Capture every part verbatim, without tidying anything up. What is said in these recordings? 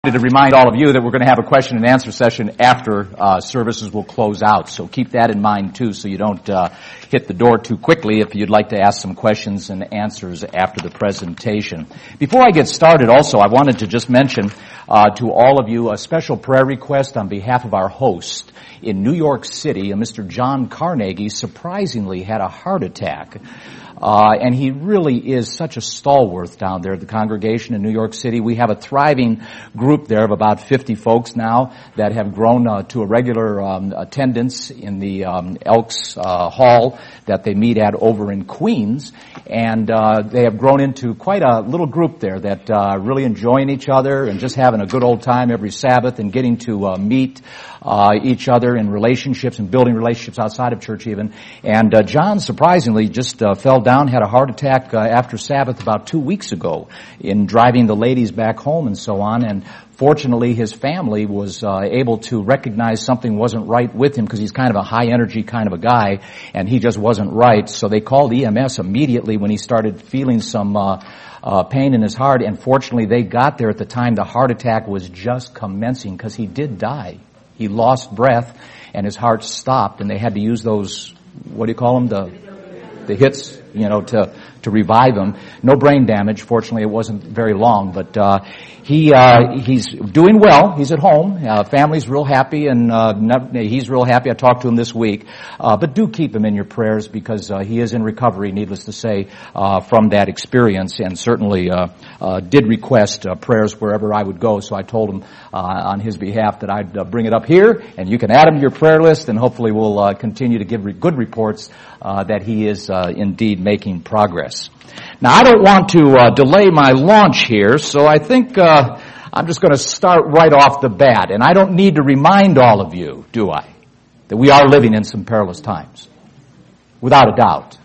To remind all of you that we're going to have a question and answer session after uh, services will close out. So keep that in mind too, so you don't uh, hit the door too quickly if you'd like to ask some questions and answers after the presentation. Before I get started also, I wanted to just mention uh, to all of you a special prayer request on behalf of our host in New York City. A Mister John Carnegie surprisingly had a heart attack. Uh, and he really is such a stalwart down there at the congregation in New York City. We have a thriving group there of about fifty folks now that have grown uh, to a regular um, attendance in the um, Elks uh, Hall that they meet at over in Queens. And uh, they have grown into quite a little group there that uh, really enjoying each other and just having a good old time every Sabbath and getting to uh, meet uh, each other in relationships and building relationships outside of church even. And uh, John surprisingly just uh, fell down, had a heart attack uh, after Sabbath about two weeks ago in driving the ladies back home and so on. And fortunately, his family was uh, able to recognize something wasn't right with him because he's kind of a high-energy kind of a guy, and he just wasn't right. So they called E M S immediately when he started feeling some uh, uh, pain in his heart, and fortunately, they got there at the time the heart attack was just commencing because he did die. He lost breath, and his heart stopped, and they had to use those, what do you call them, the the hits, you know, to to revive him. No brain damage. Fortunately, it wasn't very long, but uh he uh he's doing well. He's at home. Uh, family's real happy, and uh not, he's real happy. I talked to him this week. Uh but do keep him in your prayers because uh, he is in recovery, needless to say, uh from that experience, and certainly uh, uh did request uh, prayers wherever I would go. So I told him uh on his behalf that I'd uh, bring it up here, and you can add him to your prayer list, and hopefully we'll uh, continue to give re- good reports uh that he is uh, indeed making progress. Now, I don't want to uh, delay my launch here, so I think uh, I'm just going to start right off the bat. And I don't need to remind all of you, do I, that we are living in some perilous times, without a doubt.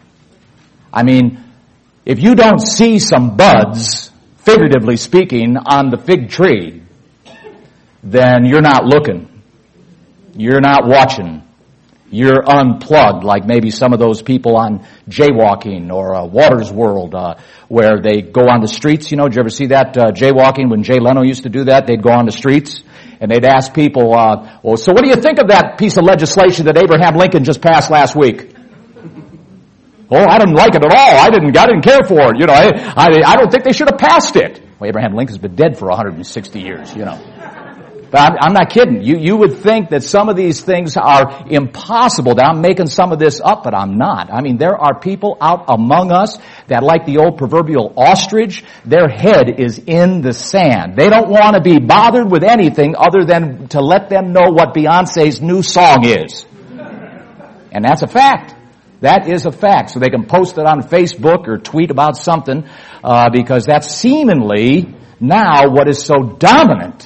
I mean, if you don't see some buds, figuratively speaking, on the fig tree, then you're not looking. You're not watching. You're unplugged, like maybe some of those people on Jaywalking or uh, Water's World, uh, where they go on the streets. You know, did you ever see that uh, Jaywalking when Jay Leno used to do that? They'd go on the streets and they'd ask people, uh, well, so what do you think of that piece of legislation that Abraham Lincoln just passed last week? Oh, I didn't like it at all. I didn't, I didn't care for it. You know, I, I, I don't think they should have passed it. Well, Abraham Lincoln's been dead for one hundred sixty years, you know. But I'm, I'm not kidding. You, you would think that some of these things are impossible, that I'm making some of this up, but I'm not. I mean, there are people out among us that, like the old proverbial ostrich, their head is in the sand. They don't want to be bothered with anything other than to let them know what Beyonce's new song is. And that's a fact. That is a fact. So they can post it on Facebook or tweet about something, uh, because that's seemingly now what is so dominant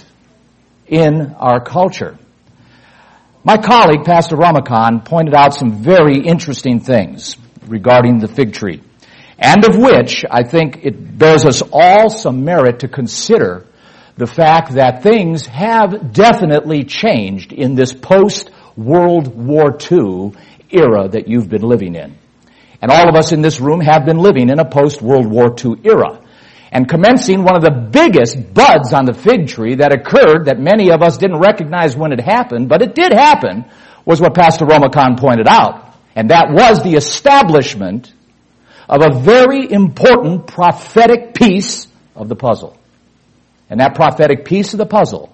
in our culture. My colleague, Pastor Ramakan, pointed out some very interesting things regarding the fig tree, and of which I think it bears us all some merit to consider the fact that things have definitely changed in this post-World War Two era that you've been living in. And all of us in this room have been living in a post-World War Two era. And commencing one of the biggest buds on the fig tree that occurred that many of us didn't recognize when it happened, but it did happen, was what Pastor Ramakan pointed out. And that was the establishment of a very important prophetic piece of the puzzle. And that prophetic piece of the puzzle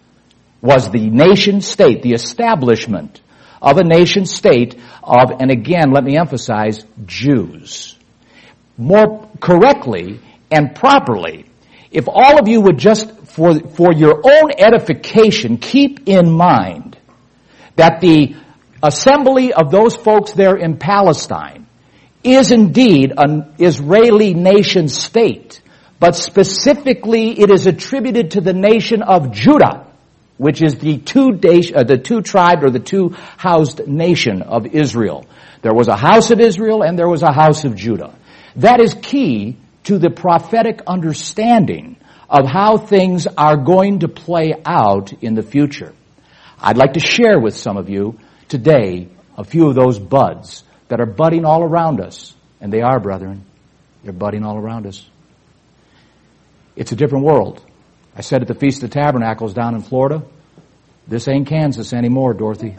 was the nation state, the establishment of a nation state of, and again, let me emphasize, Jews. More correctly, and properly, if all of you would just, for, for your own edification, keep in mind that the assembly of those folks there in Palestine is indeed an Israeli nation state, but specifically it is attributed to the nation of Judah, which is the two, uh, the two tribe or the two housed nation of Israel. There was a house of Israel and there was a house of Judah. That is key to the prophetic understanding of how things are going to play out in the future. I'd like to share with some of you today a few of those buds that are budding all around us. And they are, brethren. They're budding all around us. It's a different world. I said at the Feast of Tabernacles down in Florida, this ain't Kansas anymore, Dorothy.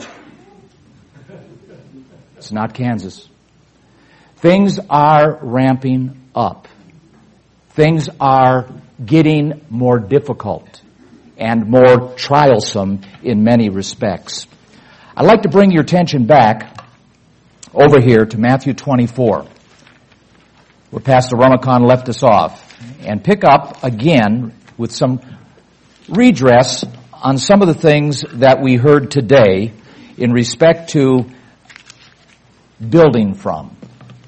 It's not Kansas. Things are ramping up. Things are getting more difficult and more trialsome in many respects. I'd like to bring your attention back over here to Matthew twenty-four, where Pastor Rumacon left us off, and pick up again with some redress on some of the things that we heard today in respect to building from.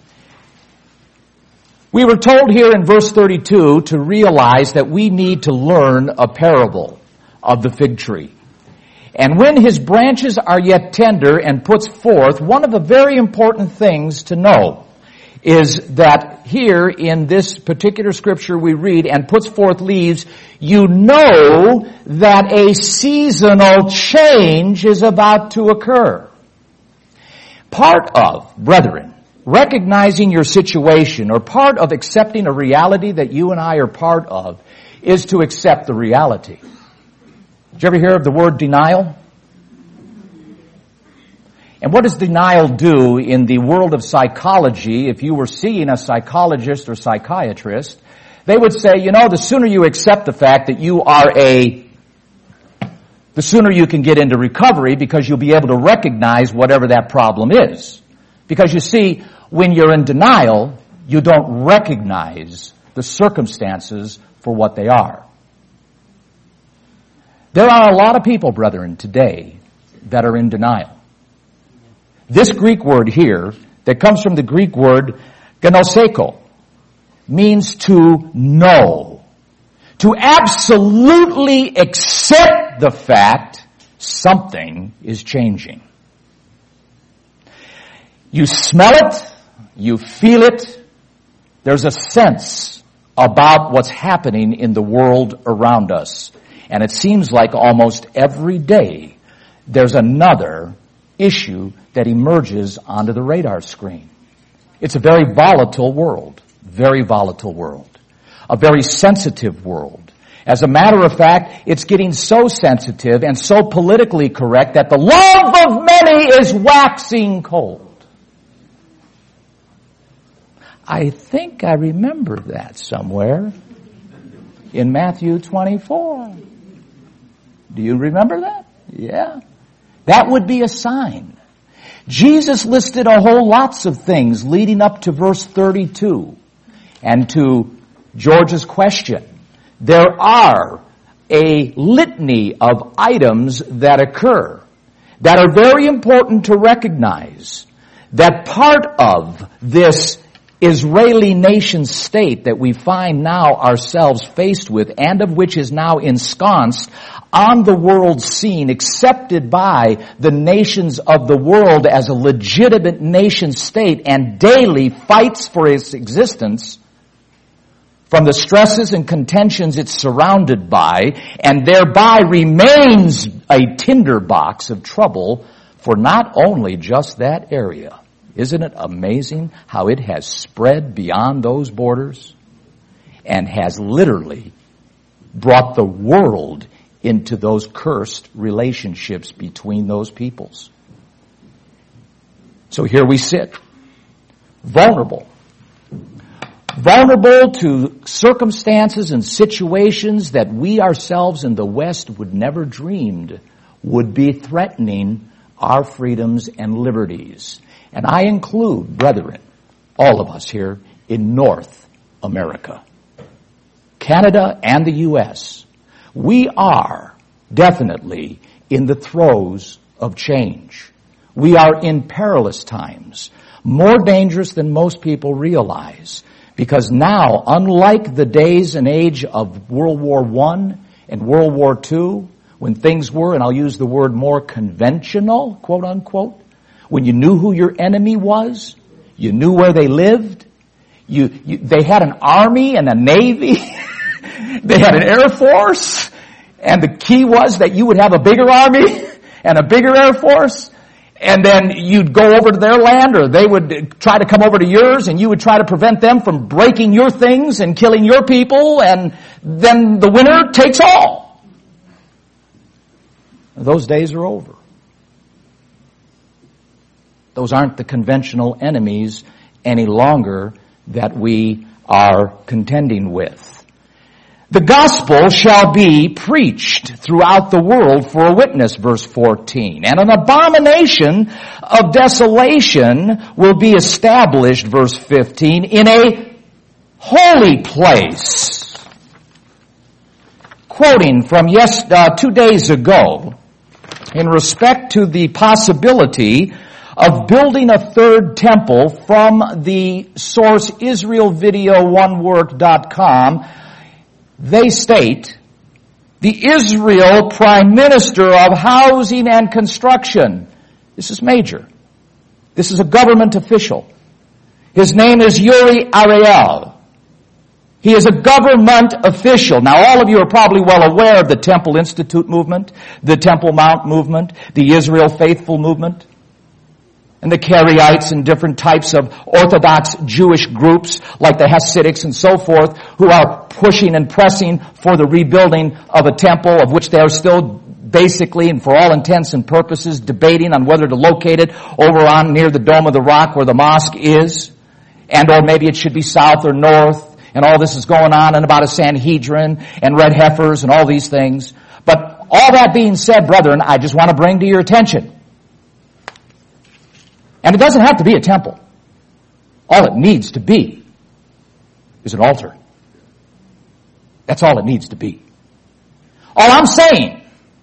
We were told here in verse thirty-two to realize that we need to learn a parable of the fig tree. And when his branches are yet tender and puts forth, one of the very important things to know is that here in this particular scripture we read, and puts forth leaves, you know that a seasonal change is about to occur. Part of, brethren, recognizing your situation, or part of accepting a reality that you and I are part of, is to accept the reality. Did you ever hear of the word denial? And what does denial do in the world of psychology? If you were seeing a psychologist or psychiatrist, they would say, you know, the sooner you accept the fact that you are a, the sooner you can get into recovery, because you'll be able to recognize whatever that problem is. Because you see, when you're in denial, you don't recognize the circumstances for what they are. There are a lot of people, brethren, today that are in denial. This Greek word here, that comes from the Greek word gnoseko, means to know. To absolutely accept the fact something is changing. You smell it, you feel it, there's a sense about what's happening in the world around us. And it seems like almost every day there's another issue that emerges onto the radar screen. It's a very volatile world, very volatile world, a very sensitive world. As a matter of fact, it's getting so sensitive and so politically correct that the love of many is waxing cold. I think I remember that somewhere in Matthew twenty-four. Do you remember that? Yeah. That would be a sign. Jesus listed a whole lots of things leading up to verse thirty-two. And to George's question, there are a litany of items that occur that are very important to recognize, that part of this Israeli nation state that we find now ourselves faced with, and of which is now ensconced on the world scene, accepted by the nations of the world as a legitimate nation state, and daily fights for its existence from the stresses and contentions it's surrounded by, and thereby remains a tinderbox of trouble for not only just that area. Isn't it amazing how it has spread beyond those borders and has literally brought the world into those cursed relationships between those peoples? So here we sit, vulnerable. Vulnerable to circumstances and situations that we ourselves in the West would never dreamed would be threatening our freedoms and liberties. And I include, brethren, all of us here in North America, Canada and the U S We are definitely in the throes of change. We are in perilous times, more dangerous than most people realize, because now, unlike the days and age of World War One and World War Two, when things were, and I'll use the word more conventional, quote unquote, when you knew who your enemy was, you knew where they lived, you, you they had an army and a navy, they had an air force, and the key was that you would have a bigger army and a bigger air force, and then you'd go over to their land, or they would try to come over to yours, and you would try to prevent them from breaking your things and killing your people, and then the winner takes all. Those days are over. Those aren't the conventional enemies any longer that we are contending with. The gospel shall be preached throughout the world for a witness, verse fourteen. And an abomination of desolation will be established, verse fifteen, in a holy place. Quoting from yes, uh, two days ago, in respect to the possibility of building a third temple from the source Israel Video One Work dot com, they state, the Israel Prime Minister of Housing and Construction. This is major. This is a government official. His name is Uri Ariel. He is a government official. Now, all of you are probably well aware of the Temple Institute movement, the Temple Mount movement, the Israel Faithful movement, and the Karaites and different types of Orthodox Jewish groups like the Hasidics and so forth who are pushing and pressing for the rebuilding of a temple of which they are still basically and for all intents and purposes debating on whether to locate it over on near the Dome of the Rock where the mosque is, and or maybe it should be south or north, and all this is going on and about a Sanhedrin and red heifers and all these things. But all that being said, brethren, I just want to bring to your attention, and it doesn't have to be a temple. All it needs to be is an altar. That's all it needs to be. All I'm saying,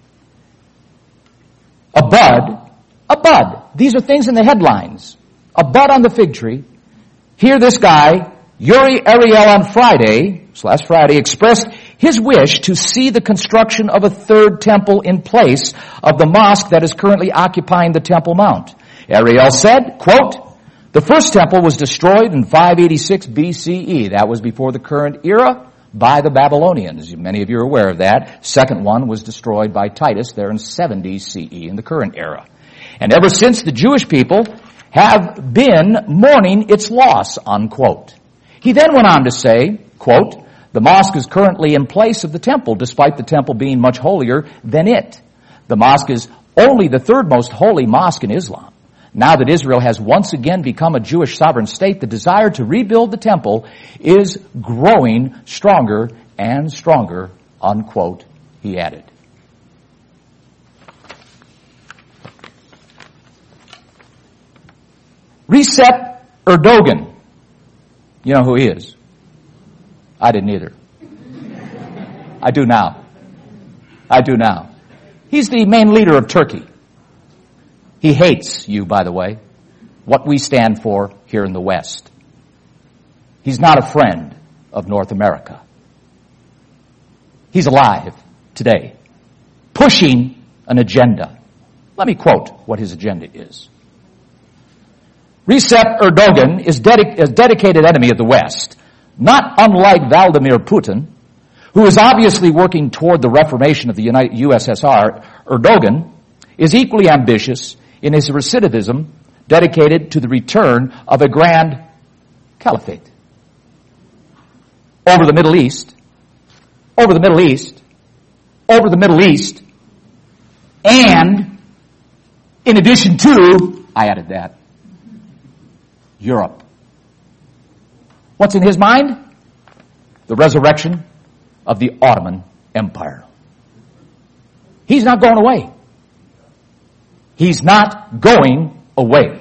a bud, a bud. These are things in the headlines. A bud on the fig tree. Here this guy, Uri Ariel, on Friday, so last Friday, expressed his wish to see the construction of a third temple in place of the mosque that is currently occupying the Temple Mount. Ariel said, quote, the first temple was destroyed in five eighty-six B C E. That was before the current era by the Babylonians. Many of you are aware of that. Second one was destroyed by Titus there in seventy C E in the current era. And ever since the Jewish people have been mourning its loss, unquote. He then went on to say, quote, the mosque is currently in place of the temple, despite the temple being much holier than it. The mosque is only the third most holy mosque in Islam. Now that Israel has once again become a Jewish sovereign state, the desire to rebuild the temple is growing stronger and stronger, unquote, he added. Recep Erdogan. You know who he is? I didn't either. I do now. I do now. He's the main leader of Turkey. He hates you, by the way, what we stand for here in the West. He's not a friend of North America. He's alive today, pushing an agenda. Let me quote what his agenda is. Recep Erdogan is dedic- a dedicated enemy of the West, not unlike Vladimir Putin, who is obviously working toward the reformation of the United U S S R. Erdogan is equally ambitious in his recidivism dedicated to the return of a grand caliphate. Over the Middle East, over the Middle East, over the Middle East, and in addition to, I added that, Europe. What's in his mind? The resurrection of the Ottoman Empire. He's not going away. He's not going away.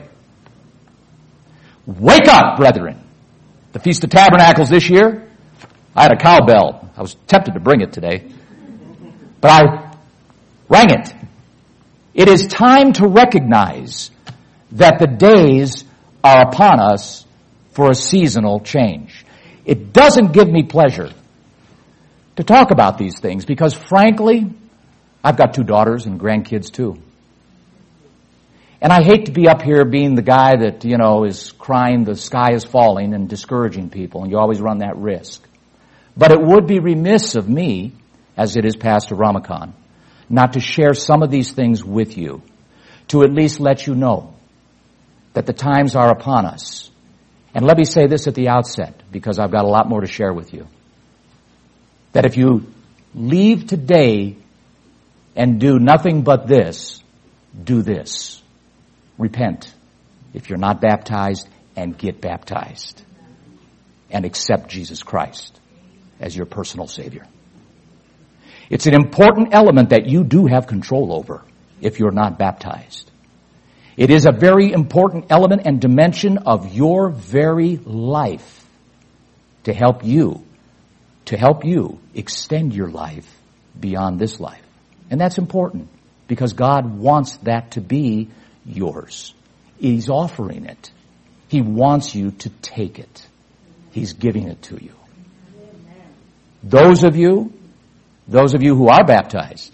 Wake up, brethren. The Feast of Tabernacles this year, I had a cowbell. I was tempted to bring it today, but I rang it. It is time to recognize that the days are upon us for a seasonal change. It doesn't give me pleasure to talk about these things because, frankly, I've got two daughters and grandkids too. And I hate to be up here being the guy that, you know, is crying the sky is falling and discouraging people, and you always run that risk. But it would be remiss of me, as it is Pastor Ramakan, not to share some of these things with you, to at least let you know that the times are upon us. And let me say this at the outset, because I've got a lot more to share with you. that if you leave today and do nothing but this, do this. Repent if you're not baptized, and get baptized. And accept Jesus Christ as your personal Savior. It's an important element that you do have control over if you're not baptized. It is a very important element and dimension of your very life to help you, to help you extend your life beyond this life. And that's important because God wants that to be yours. He's offering it. He wants you to take it. He's giving it to you. Those of you, those of you who are baptized,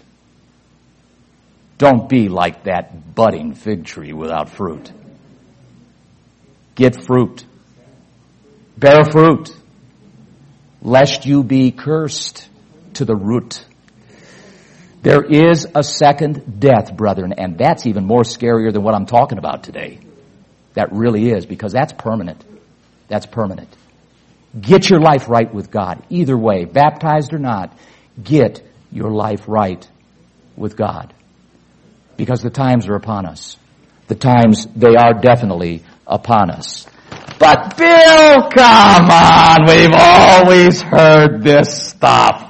don't be like that budding fig tree without fruit. Get fruit. Bear fruit, lest you be cursed to the root. There is a second death, brethren, and that's even more scarier than what I'm talking about today. That really is, because that's permanent. That's permanent. Get your life right with God. Either way, baptized or not, get your life right with God. Because the times are upon us. The times, they are definitely upon us. But Bill, come on, we've always heard this stuff.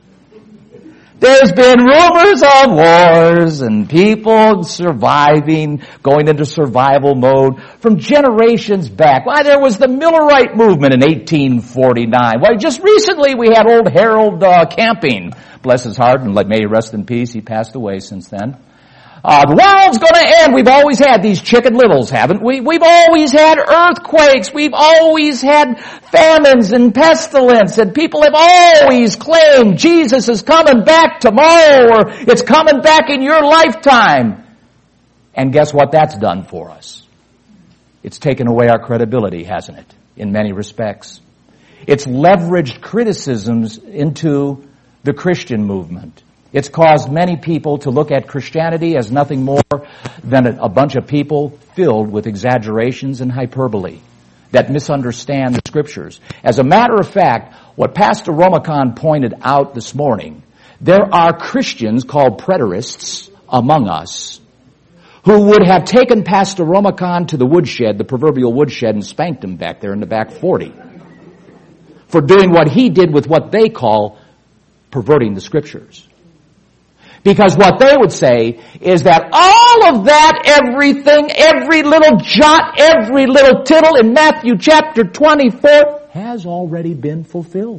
There's been rumors of wars and people surviving, going into survival mode from generations back. Why, there was the Millerite movement in eighteen forty-nine. Why, just recently we had old Harold uh, Camping, bless his heart, and may he rest in peace. He passed away since then. Uh, the world's going to end. We've always had these chicken littles, haven't we? We've always had earthquakes. We've always had famines and pestilence. And people have always claimed Jesus is coming back tomorrow, or it's coming back in your lifetime. And guess what that's done for us? It's taken away our credibility, hasn't it? In many respects. It's leveraged criticisms into the Christian movement. It's caused many people to look at Christianity as nothing more than a bunch of people filled with exaggerations and hyperbole that misunderstand the Scriptures. As a matter of fact, what Pastor Romacon pointed out this morning, there are Christians called preterists among us who would have taken Pastor Romacon to the woodshed, the proverbial woodshed, and spanked him back there in the back forty for doing what he did with what they call perverting the Scriptures. Because what they would say is that all of that, everything, every little jot, every little tittle in Matthew chapter twenty-four has already been fulfilled.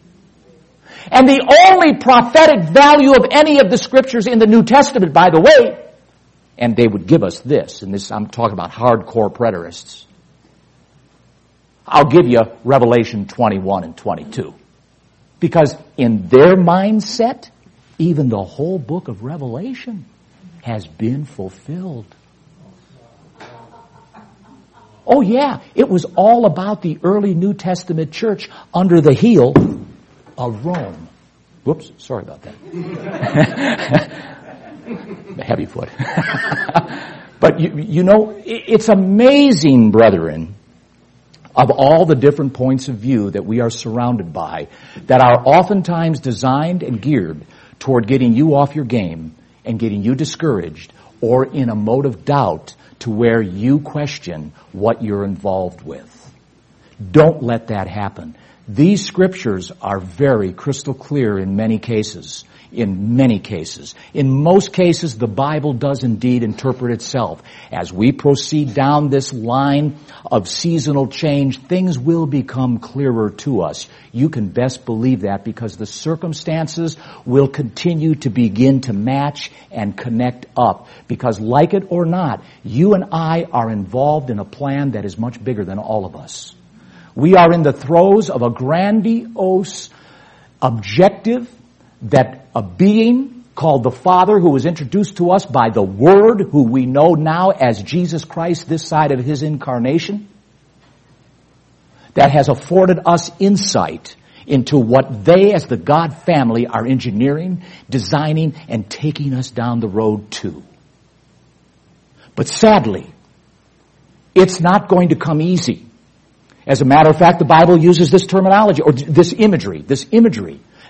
And the only prophetic value of any of the Scriptures in the New Testament, by the way, and they would give us this, and this I'm talking about hardcore preterists. I'll give you Revelation twenty-one and twenty-two. Because in their mindset, even the whole book of Revelation has been fulfilled. Oh yeah, it was all about the early New Testament church under the heel of Rome. Whoops, sorry about that. Heavy foot. But you, you know, it's amazing, brethren, of all the different points of view that we are surrounded by, that are oftentimes designed and geared toward getting you off your game and getting you discouraged or in a mode of doubt to where you question what you're involved with. Don't let that happen. These Scriptures are very crystal clear in many cases. In many cases. In most cases, the Bible does indeed interpret itself. As we proceed down this line of seasonal change, things will become clearer to us. You can best believe that because the circumstances will continue to begin to match and connect up. Because like it or not, you and I are involved in a plan that is much bigger than all of us. We are in the throes of a grandiose objective that a being called the Father, who was introduced to us by the Word, who we know now as Jesus Christ this side of His incarnation, that has afforded us insight into what they as the God family are engineering, designing, and taking us down the road to. But sadly, it's not going to come easy. As a matter of fact, the Bible uses this terminology, or this imagery, this imagery,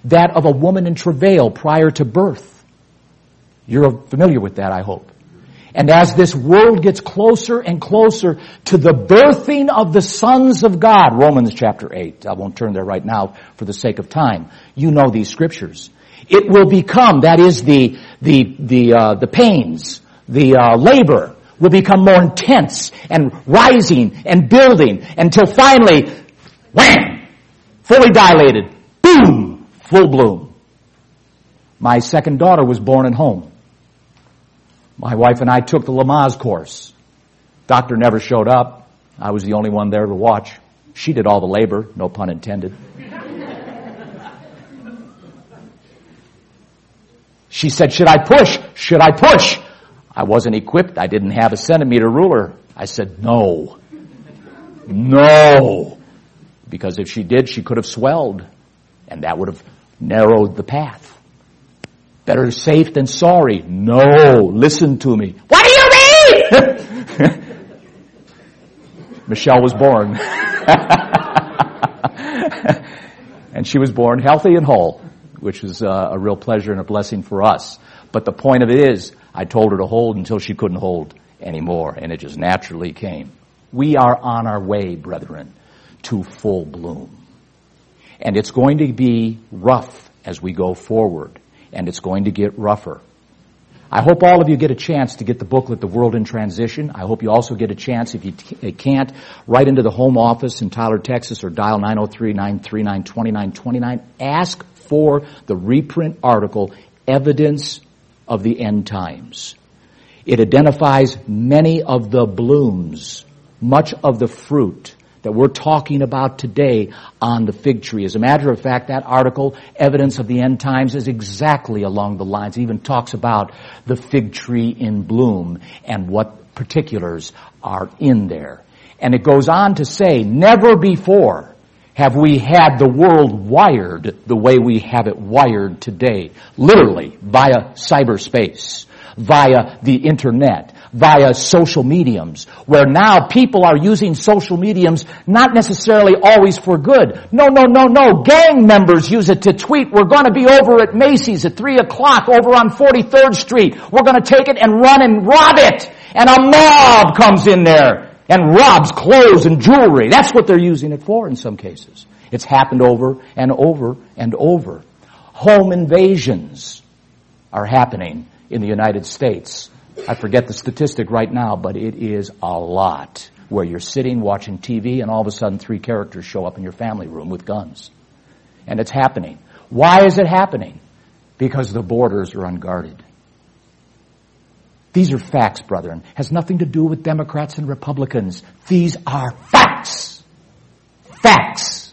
that of a woman in travail prior to birth. You're familiar with that, I hope. And as this world gets closer and closer to the birthing of the sons of God, Romans chapter eight, I won't turn there right now for the sake of time. You know these scriptures. It will become, that is the, the, the, uh, the pains, the, uh, labor will become more intense and rising and building until finally, wham! Fully dilated. Boom! Full bloom. My second daughter was born at home. My wife and I took the Lamaze course. Doctor never showed up. I was the only one there to watch. She did all the labor, no pun intended. She said, should I push? Should I push? I wasn't equipped. I didn't have a centimeter ruler. I said, no. No. Because if she did, she could have swelled, and that would have narrowed the path. Better safe than sorry. No, listen to me. What do you mean? Michelle was born. And she was born healthy and whole, which was uh, a real pleasure and a blessing for us. But the point of it is, I told her to hold until she couldn't hold anymore, and it just naturally came. We are on our way, brethren, to full bloom. And it's going to be rough as we go forward. And it's going to get rougher. I hope all of you get a chance to get the booklet, The World in Transition. I hope you also get a chance, if you t- can't, write into the home office in Tyler, Texas, or dial nine oh three, nine three nine, two nine two nine. Ask for the reprint article, Evidence of the End Times. It identifies many of the blooms, much of the fruit that we're talking about today on the fig tree. As a matter of fact, that article, Evidence of the End Times, is exactly along the lines. It even talks about the fig tree in bloom and what particulars are in there. And it goes on to say, never before have we had the world wired the way we have it wired today. Literally, via cyberspace, via the internet, via social mediums, where now people are using social mediums not necessarily always for good. No, no, no, no. Gang members use it to tweet, we're going to be over at Macy's at three o'clock over on forty-third Street. We're going to take it and run and rob it. And a mob comes in there and robs clothes and jewelry. That's what they're using it for in some cases. It's happened over and over and over. Home invasions are happening in the United States. I forget the statistic right now, but it is a lot, where you're sitting watching T V and all of a sudden three characters show up in your family room with guns. And it's happening. Why is it happening? Because the borders are unguarded. These are facts, brethren. It has nothing to do with Democrats and Republicans. These are facts. Facts.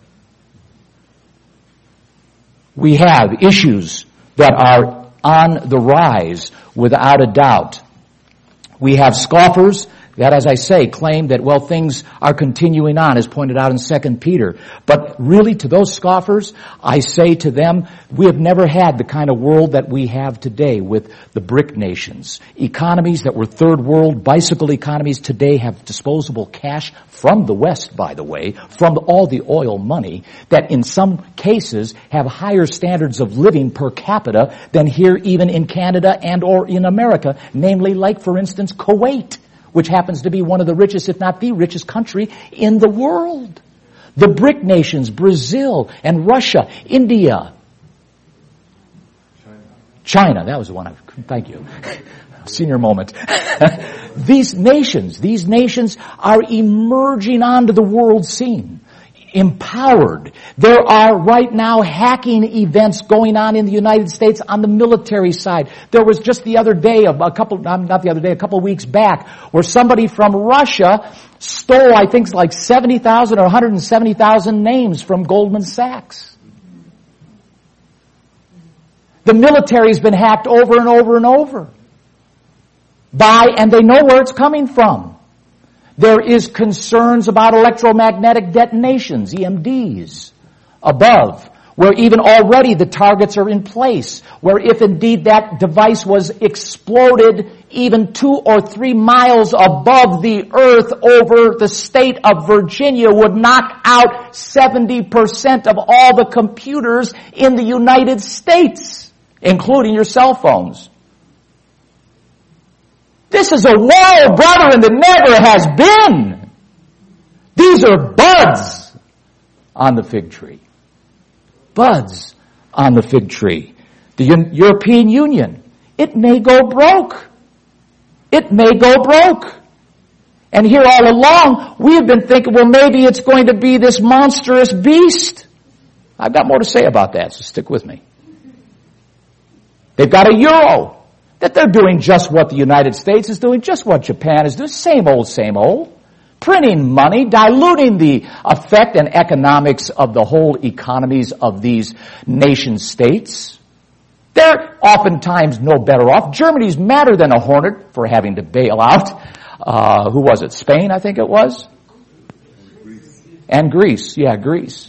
We have issues that are on the rise, without a doubt. We have scoffers that, as I say, claim that, well, things are continuing on, as pointed out in Second Peter. But really, to those scoffers, I say to them, we have never had the kind of world that we have today with the BRIC nations. Economies that were third world, bicycle economies today have disposable cash from the West, by the way, from all the oil money, that in some cases have higher standards of living per capita than here even in Canada and or in America, namely, like, for instance, Kuwait, which happens to be one of the richest, if not the richest country in the world. The BRIC nations, Brazil and Russia, India. China. China, that was the one I, thank you. Senior moment. These nations, these nations are emerging onto the world scene. Empowered. There are right now hacking events going on in the United States on the military side. There was just the other day, a couple, not the other day, a couple of weeks back, where somebody from Russia stole, I think, like seventy thousand or one hundred seventy thousand names from Goldman Sachs. The military's been hacked over and over and over. By, and they know where it's coming from. There is concerns about electromagnetic detonations, E M Ds, above, where even already the targets are in place, where if indeed that device was exploded even two or three miles above the earth over the state of Virginia would knock out seventy percent of all the computers in the United States, including your cell phones. This is a world, brethren, that never has been. These are buds on the fig tree. Buds on the fig tree. The U- European Union, it may go broke. It may go broke. And here all along, we have been thinking, well, maybe it's going to be this monstrous beast. I've got more to say about that, so stick with me. They've got a euro. That they're doing just what the United States is doing, just what Japan is doing, same old, same old. Printing money, diluting the effect and economics of the whole economies of these nation states. They're oftentimes no better off. Germany's madder than a hornet for having to bail out. Uh, who was it? Spain, I think it was? Greece. And Greece. Yeah, Greece.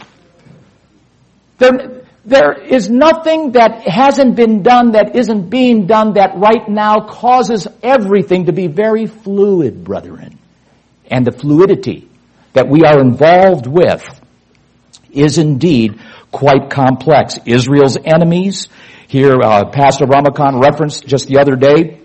They're, There is nothing that hasn't been done, that isn't being done, that right now causes everything to be very fluid, brethren. And the fluidity that we are involved with is indeed quite complex. Israel's enemies, here uh, Pastor Ramakan referenced just the other day,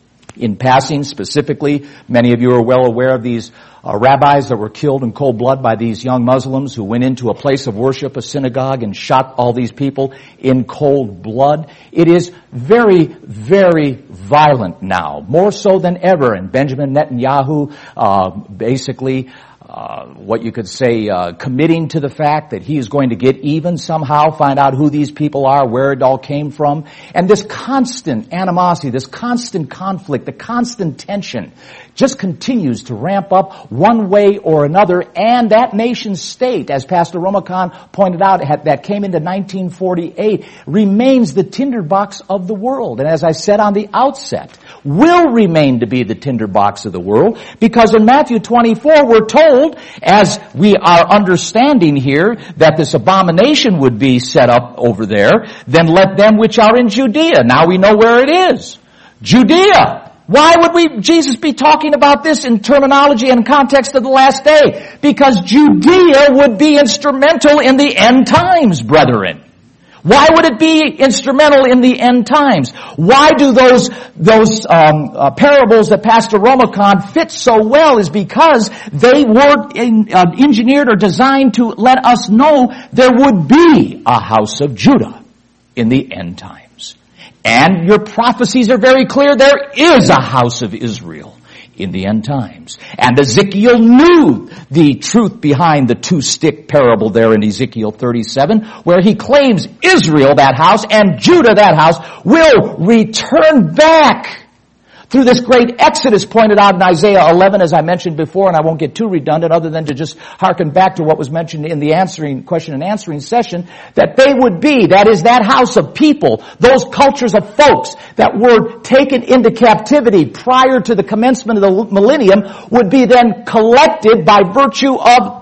in passing specifically, many of you are well aware of these Uh, rabbis that were killed in cold blood by these young Muslims who went into a place of worship, a synagogue, and shot all these people in cold blood. It is very, very violent now, more so than ever. And Benjamin Netanyahu uh, basically Uh, what you could say, uh, committing to the fact that he is going to get even somehow, find out who these people are, where it all came from. And this constant animosity, this constant conflict, the constant tension just continues to ramp up one way or another. And that nation state, as Pastor Ramakan pointed out, had, that came into nineteen forty-eight, remains the tinderbox of the world. And as I said on the outset, will remain to be the tinderbox of the world, because in Matthew twenty-four we're told, as we are understanding here, that this abomination would be set up over there, then let them which are in Judea. Now we know where it is. Judea. Why would we, Jesus be talking about this in terminology and context of the last day? Because Judea would be instrumental in the end times, brethren. Why would it be instrumental in the end times? Why do those those um, uh, parables that Pastor Ramakan fit so well is because they were in, uh, engineered or designed to let us know there would be a house of Judah in the end times. And your prophecies are very clear. There is a house of Israel in the end times. And Ezekiel knew the truth behind the two-stick parable there in Ezekiel thirty-seven, where he claims Israel, that house, and Judah, that house, will return back through this great exodus pointed out in Isaiah eleven, as I mentioned before, and I won't get too redundant other than to just hearken back to what was mentioned in the answering question and answering session, that they would be, that is, that house of people, those cultures of folks that were taken into captivity prior to the commencement of the millennium, would be then collected by virtue of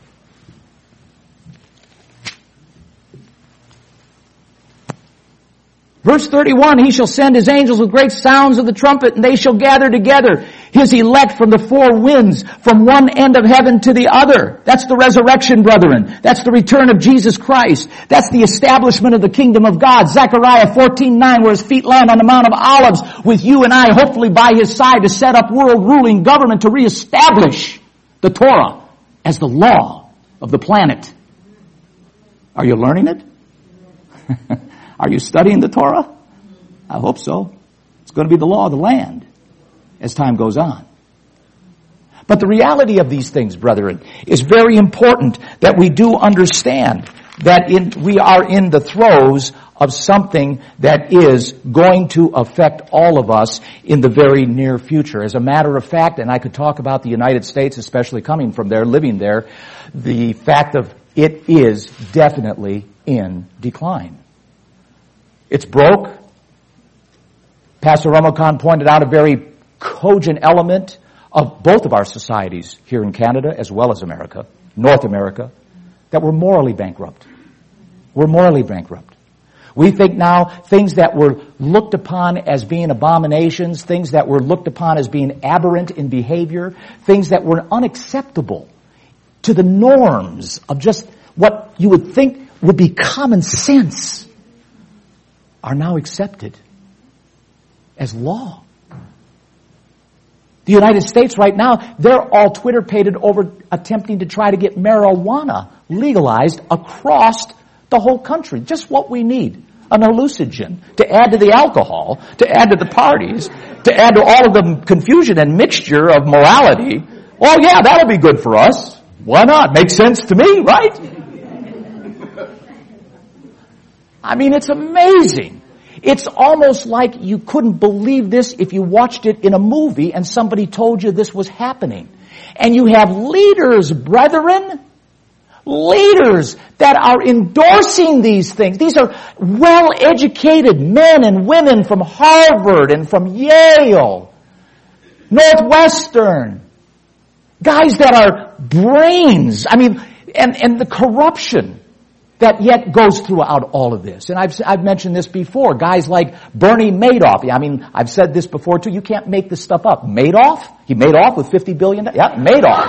Verse thirty-one, he shall send his angels with great sounds of the trumpet, and they shall gather together his elect from the four winds, from one end of heaven to the other. That's the resurrection, brethren. That's the return of Jesus Christ. That's the establishment of the kingdom of God. Zechariah fourteen nine, where his feet land on the Mount of Olives, with you and I hopefully by his side to set up world ruling government to reestablish the Torah as the law of the planet. Are you learning it? Are you studying the Torah? I hope so. It's going to be the law of the land as time goes on. But the reality of these things, brethren, is very important that we do understand that in, we are in the throes of something that is going to affect all of us in the very near future. As a matter of fact, and I could talk about the United States, especially coming from there, living there, the fact of it is definitely in decline. It's broke. Pastor Ramakan pointed out a very cogent element of both of our societies here in Canada as well as America, North America, that we're morally bankrupt. We're morally bankrupt. We think now things that were looked upon as being abominations, things that were looked upon as being aberrant in behavior, things that were unacceptable to the norms of just what you would think would be common sense, are now accepted as law. The United States right now, they're all Twitter-pated over attempting to try to get marijuana legalized across the whole country. Just what we need. An hallucinogen to add to the alcohol, to add to the parties, to add to all of the confusion and mixture of morality. Well, yeah, that'll be good for us. Why not? Makes sense to me, right? I mean, it's amazing. It's almost like you couldn't believe this if you watched it in a movie and somebody told you this was happening. And you have leaders, brethren, leaders that are endorsing these things. These are well-educated men and women from Harvard and from Yale, Northwestern, guys that are brains. I mean, and, and the corruption that yet goes throughout all of this. And I've, I've mentioned this before. Guys like Bernie Madoff. I mean, I've said this before too. You can't make this stuff up. Madoff? He made off with fifty billion dollars? Yeah, Madoff.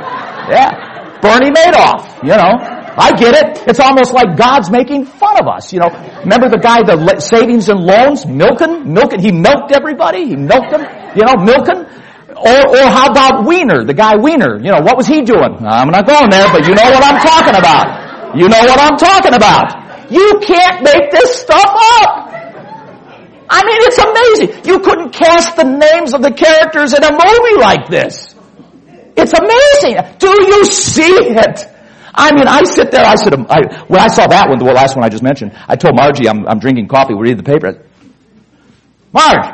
Yeah. Bernie Madoff. You know. I get it. It's almost like God's making fun of us. You know. Remember the guy, the savings and loans? Milken? Milken. He milked everybody. He milked them. You know, Milken. Or, or how about Wiener? The guy Wiener. You know, what was he doing? I'm not going there, but you know what I'm talking about. You know what I'm talking about. You can't make this stuff up. I mean, it's amazing. You couldn't cast the names of the characters in a movie like this. It's amazing. Do you see it? I mean, I sit there, I said, I, when I saw that one, the last one I just mentioned, I told Margie, I'm, I'm drinking coffee, we read the paper. Marge!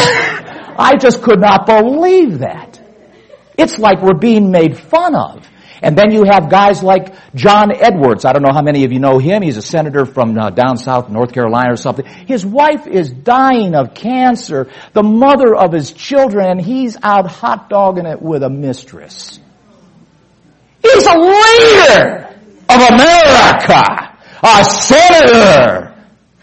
I just could not believe that. It's like we're being made fun of. And then you have guys like John Edwards. I don't know how many of you know him. He's a senator from uh, down south, North Carolina or something. His wife is dying of cancer, the mother of his children, and he's out hot dogging it with a mistress. He's a leader of America, a senator.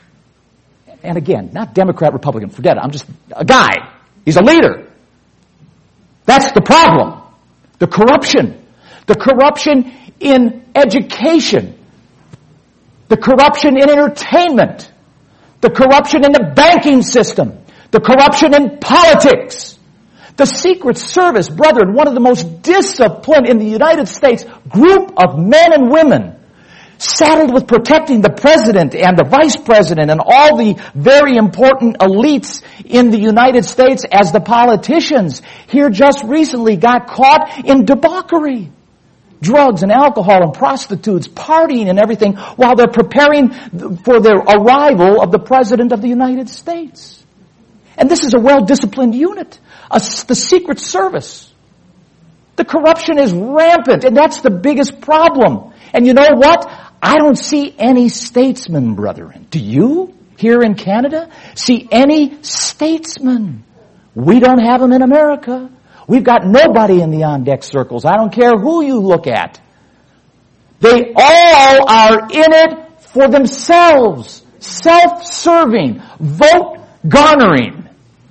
And again, not Democrat, Republican, forget it. I'm just a guy. He's a leader. That's the problem. The corruption. The corruption in education. The corruption in entertainment. The corruption in the banking system. The corruption in politics. The Secret Service, brethren, one of the most disciplined in the United States group of men and women, saddled with protecting the president and the vice president and all the very important elites in the United States as the politicians here just recently got caught in debauchery. Drugs and alcohol and prostitutes, partying and everything while they're preparing for the arrival of the President of the United States. And this is a well-disciplined unit, a, the Secret Service. The corruption is rampant, and that's the biggest problem. And you know what? I don't see any statesmen, brethren. Do you, here in Canada, see any statesmen? We don't have them in America. We've got nobody in the on-deck circles. I don't care who you look at. They all are in it for themselves. Self-serving. Vote-garnering.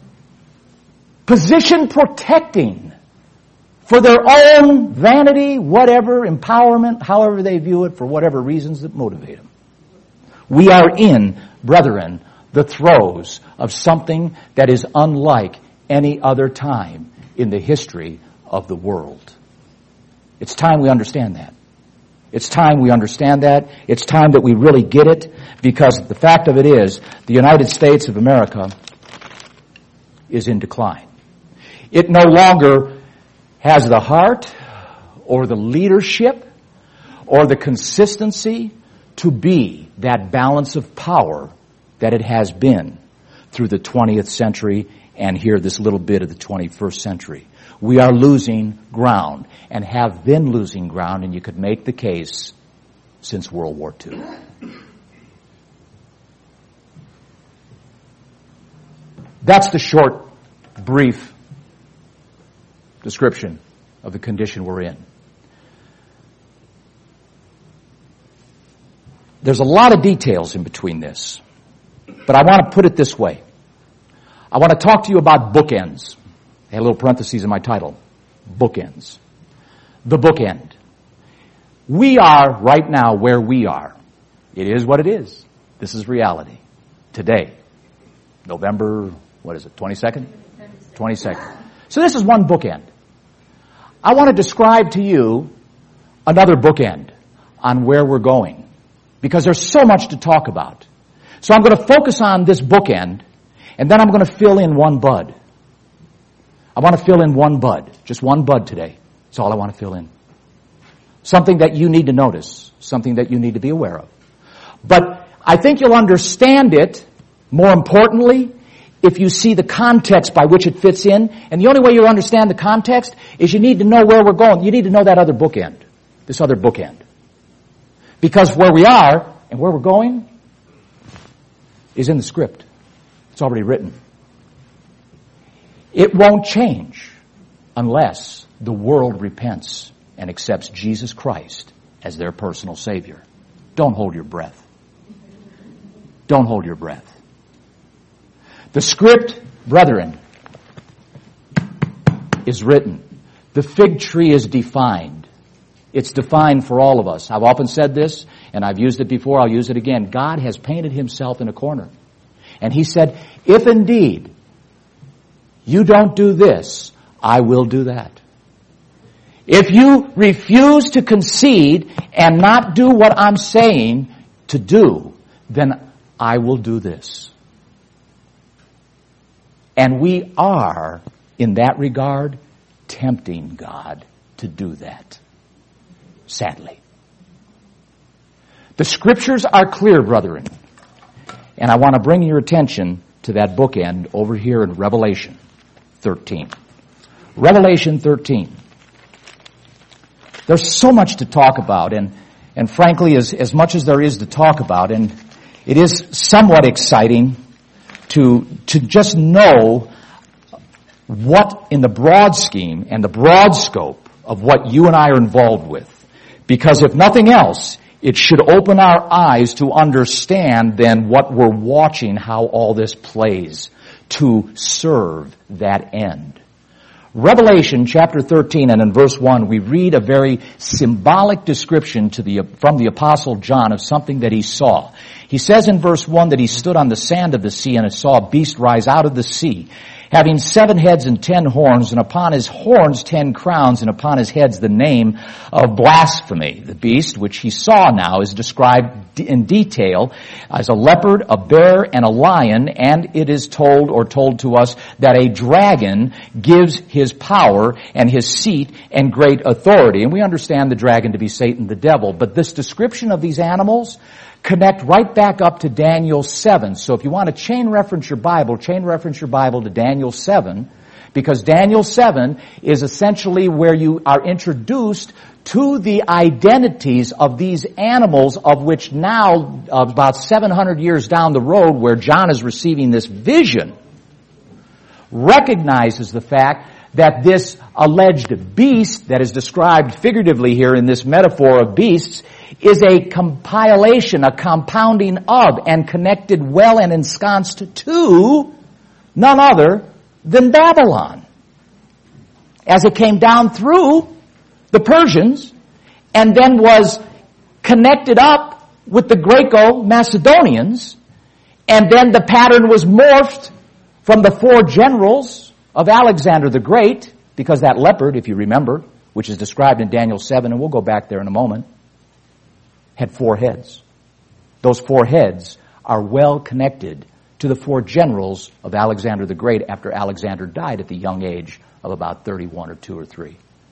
Position-protecting. For their own vanity, whatever, empowerment, however they view it, for whatever reasons that motivate them. We are in, brethren, the throes of something that is unlike any other time in the history of the world. It's time we understand that. It's time we understand that. It's time that we really get it, because the fact of it is, the United States of America is in decline. It no longer has the heart or the leadership or the consistency to be that balance of power that it has been through the twentieth century and here this little bit of the twenty-first century. We are losing ground and have been losing ground, and you could make the case since World War Two. That's the short, brief description of the condition we're in. There's a lot of details in between this. But I want to put it this way. I want to talk to you about bookends. I had a little parentheses in my title. Bookends. The bookend. We are right now where we are. It is what it is. This is reality. Today. November, what is it, twenty-second? twenty-second. So this is one bookend. I want to describe to you another bookend on where we're going, because there's so much to talk about. So I'm going to focus on this bookend, and then I'm going to fill in one bud. I want to fill in one bud, just one bud today. That's all I want to fill in. Something that you need to notice, something that you need to be aware of. But I think you'll understand it, more importantly, if you see the context by which it fits in. And the only way you'll understand the context is you need to know where we're going. You need to know that other bookend, this other bookend. Because where we are and where we're going is in the script. It's already written. It won't change unless the world repents and accepts Jesus Christ as their personal Savior. Don't hold your breath. Don't hold your breath. The script, brethren, is written. The fig tree is defined. It's defined for all of us. I've often said this, and I've used it before, I'll use it again. God has painted himself in a corner. And he said, if indeed you don't do this, I will do that. If you refuse to concede and not do what I'm saying to do, then I will do this. And we are, in that regard, tempting God to do that. Sadly. The scriptures are clear, brethren. And I want to bring your attention to that bookend over here in Revelation thirteen. Revelation thirteen. There's so much to talk about, and, and frankly, as, as much as there is to talk about, and it is somewhat exciting to, to just know what in the broad scheme and the broad scope of what you and I are involved with. Because if nothing else, it should open our eyes to understand then what we're watching, how all this plays to serve that end. Revelation chapter thirteen and in verse one, we read a very symbolic description to the, from the Apostle John of something that he saw. He says in verse one that he stood on the sand of the sea and saw a beast rise out of the sea, having seven heads and ten horns, and upon his horns ten crowns, and upon his heads the name of blasphemy. The beast, which he saw now, is described in detail as a leopard, a bear, and a lion, and it is told or told to us that a dragon gives his power and his seat and great authority. And we understand the dragon to be Satan, the devil. But this description of these animals connect right back up to Daniel seven. So if you want to chain reference your Bible, chain reference your Bible to Daniel seven, because Daniel seven is essentially where you are introduced to the identities of these animals, of which now, about seven hundred years down the road, where John is receiving this vision, recognizes the fact that this alleged beast that is described figuratively here in this metaphor of beasts is a compilation, a compounding of, and connected well and ensconced to none other than Babylon. As it came down through the Persians and then was connected up with the Greco-Macedonians, and then the pattern was morphed from the four generals of Alexander the Great, because that leopard, if you remember, which is described in Daniel seven, and we'll go back there in a moment, had four heads. Those four heads are well connected to the four generals of Alexander the Great after Alexander died at the young age of about thirty-one or two or three.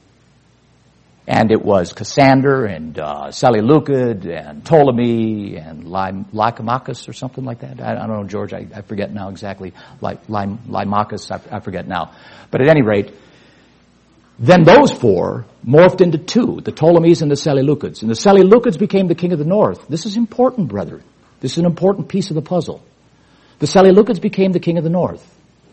And it was Cassander and uh, Seleucid and Ptolemy and Lycomachus or something like that. I, I don't know, George, I, I forget now exactly. Ly, Ly, Lycomachus, I, I forget now. But at any rate, then those four morphed into two, the Ptolemies and the Seleucids. And the Seleucids became the king of the north. This is important, brethren. This is an important piece of the puzzle. The Seleucids became the king of the north.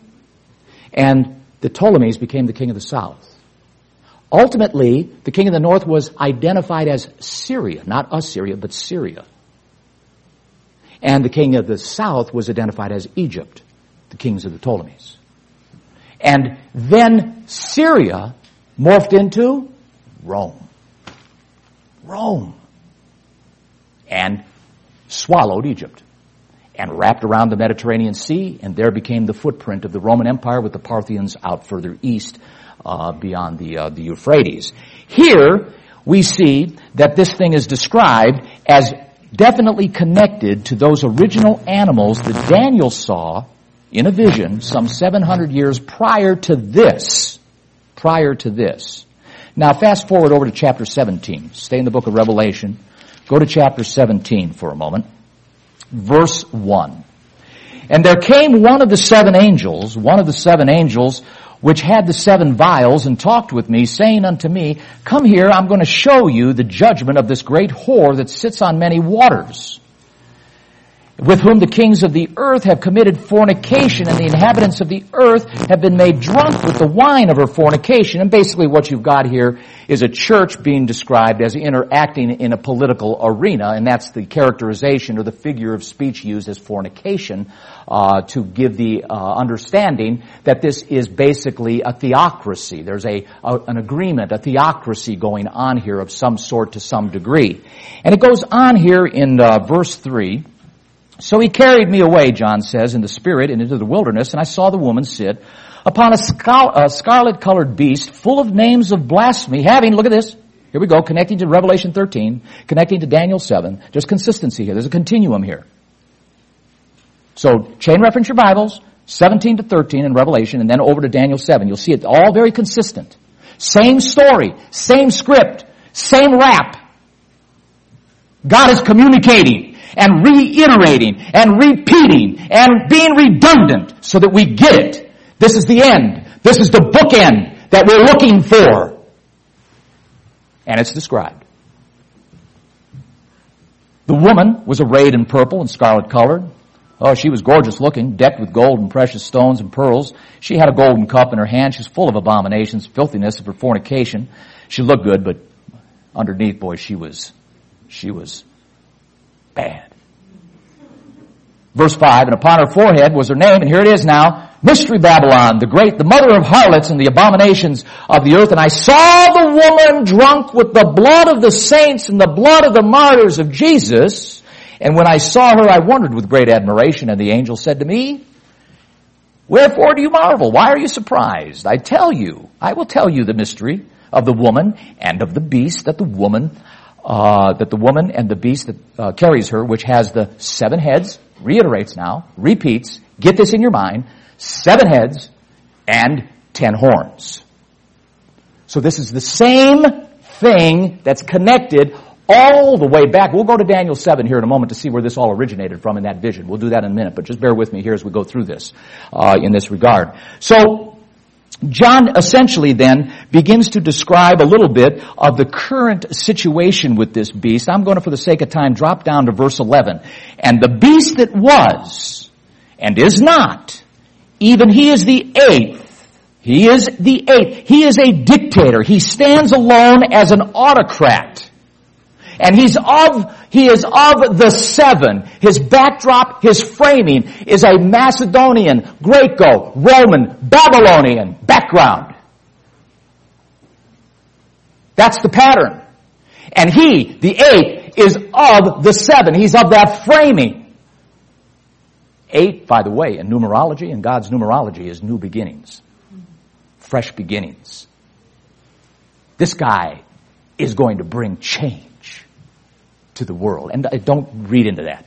And the Ptolemies became the king of the south. Ultimately, the king of the north was identified as Syria, not Assyria, but Syria. And the king of the south was identified as Egypt, the kings of the Ptolemies. And then Syria morphed into Rome. Rome. And swallowed Egypt and wrapped around the Mediterranean Sea, and there became the footprint of the Roman Empire with the Parthians out further east uh, beyond the, uh, the Euphrates. Here we see that this thing is described as definitely connected to those original animals that Daniel saw in a vision some seven hundred years prior to this. Prior to this. Now fast forward over to chapter seventeen. Stay in the book of Revelation. Go to chapter seventeen for a moment. Verse one. And there came one of the seven angels, one of the seven angels, which had the seven vials, and talked with me, saying unto me, Come here, I'm going to show you the judgment of this great whore that sits on many waters, with whom the kings of the earth have committed fornication, and the inhabitants of the earth have been made drunk with the wine of her fornication. And basically what you've got here is a church being described as interacting in a political arena, and that's the characterization or the figure of speech used as fornication, uh, to give the uh, understanding that this is basically a theocracy. There's a, a an agreement, a theocracy going on here of some sort to some degree. And it goes on here in uh, verse three. So he carried me away, John says, in the spirit and into the wilderness, and I saw the woman sit upon a, scar- a scarlet-colored beast full of names of blasphemy, having, look at this, here we go, connecting to Revelation thirteen, connecting to Daniel seven. There's consistency here. There's a continuum here. So chain reference your Bibles, seventeen to thirteen in Revelation, and then over to Daniel seven. You'll see it all very consistent. Same story, same script, same rap. God is communicating and reiterating and repeating and being redundant so that we get it. This is the end. This is the bookend that we're looking for. And it's described. The woman was arrayed in purple and scarlet colored. Oh, she was gorgeous looking, decked with gold and precious stones and pearls. She had a golden cup in her hand. She was full of abominations, filthiness of her fornication. She looked good, but underneath, boy, she was, she was bad. Verse five, and upon her forehead was her name, and here it is now, Mystery Babylon, the great, the mother of harlots and the abominations of the earth. And I saw the woman drunk with the blood of the saints and the blood of the martyrs of Jesus. And when I saw her, I wondered with great admiration, and the angel said to me, Wherefore do you marvel? Why are you surprised? I tell you, I will tell you the mystery of the woman and of the beast that the woman Uh, that the woman and the beast that uh, carries her, which has the seven heads, reiterates now, repeats, get this in your mind, seven heads and ten horns. So this is the same thing that's connected all the way back. We'll go to Daniel seven here in a moment to see where this all originated from in that vision. We'll do that in a minute, but just bear with me here as we go through this uh, in this regard. So John essentially then begins to describe a little bit of the current situation with this beast. I'm going to, for the sake of time, drop down to verse eleven. And the beast that was and is not, even he is the eighth. He is the eighth. He is a dictator. He stands alone as an autocrat. And he's of, he is of the seven. His backdrop, his framing is a Macedonian, Greco, Roman, Babylonian background. That's the pattern. And he, the eighth, is of the seven. He's of that framing. Eight, by the way, in numerology, in God's numerology, is new beginnings. Fresh beginnings. This guy is going to bring change to the world. And don't read into that.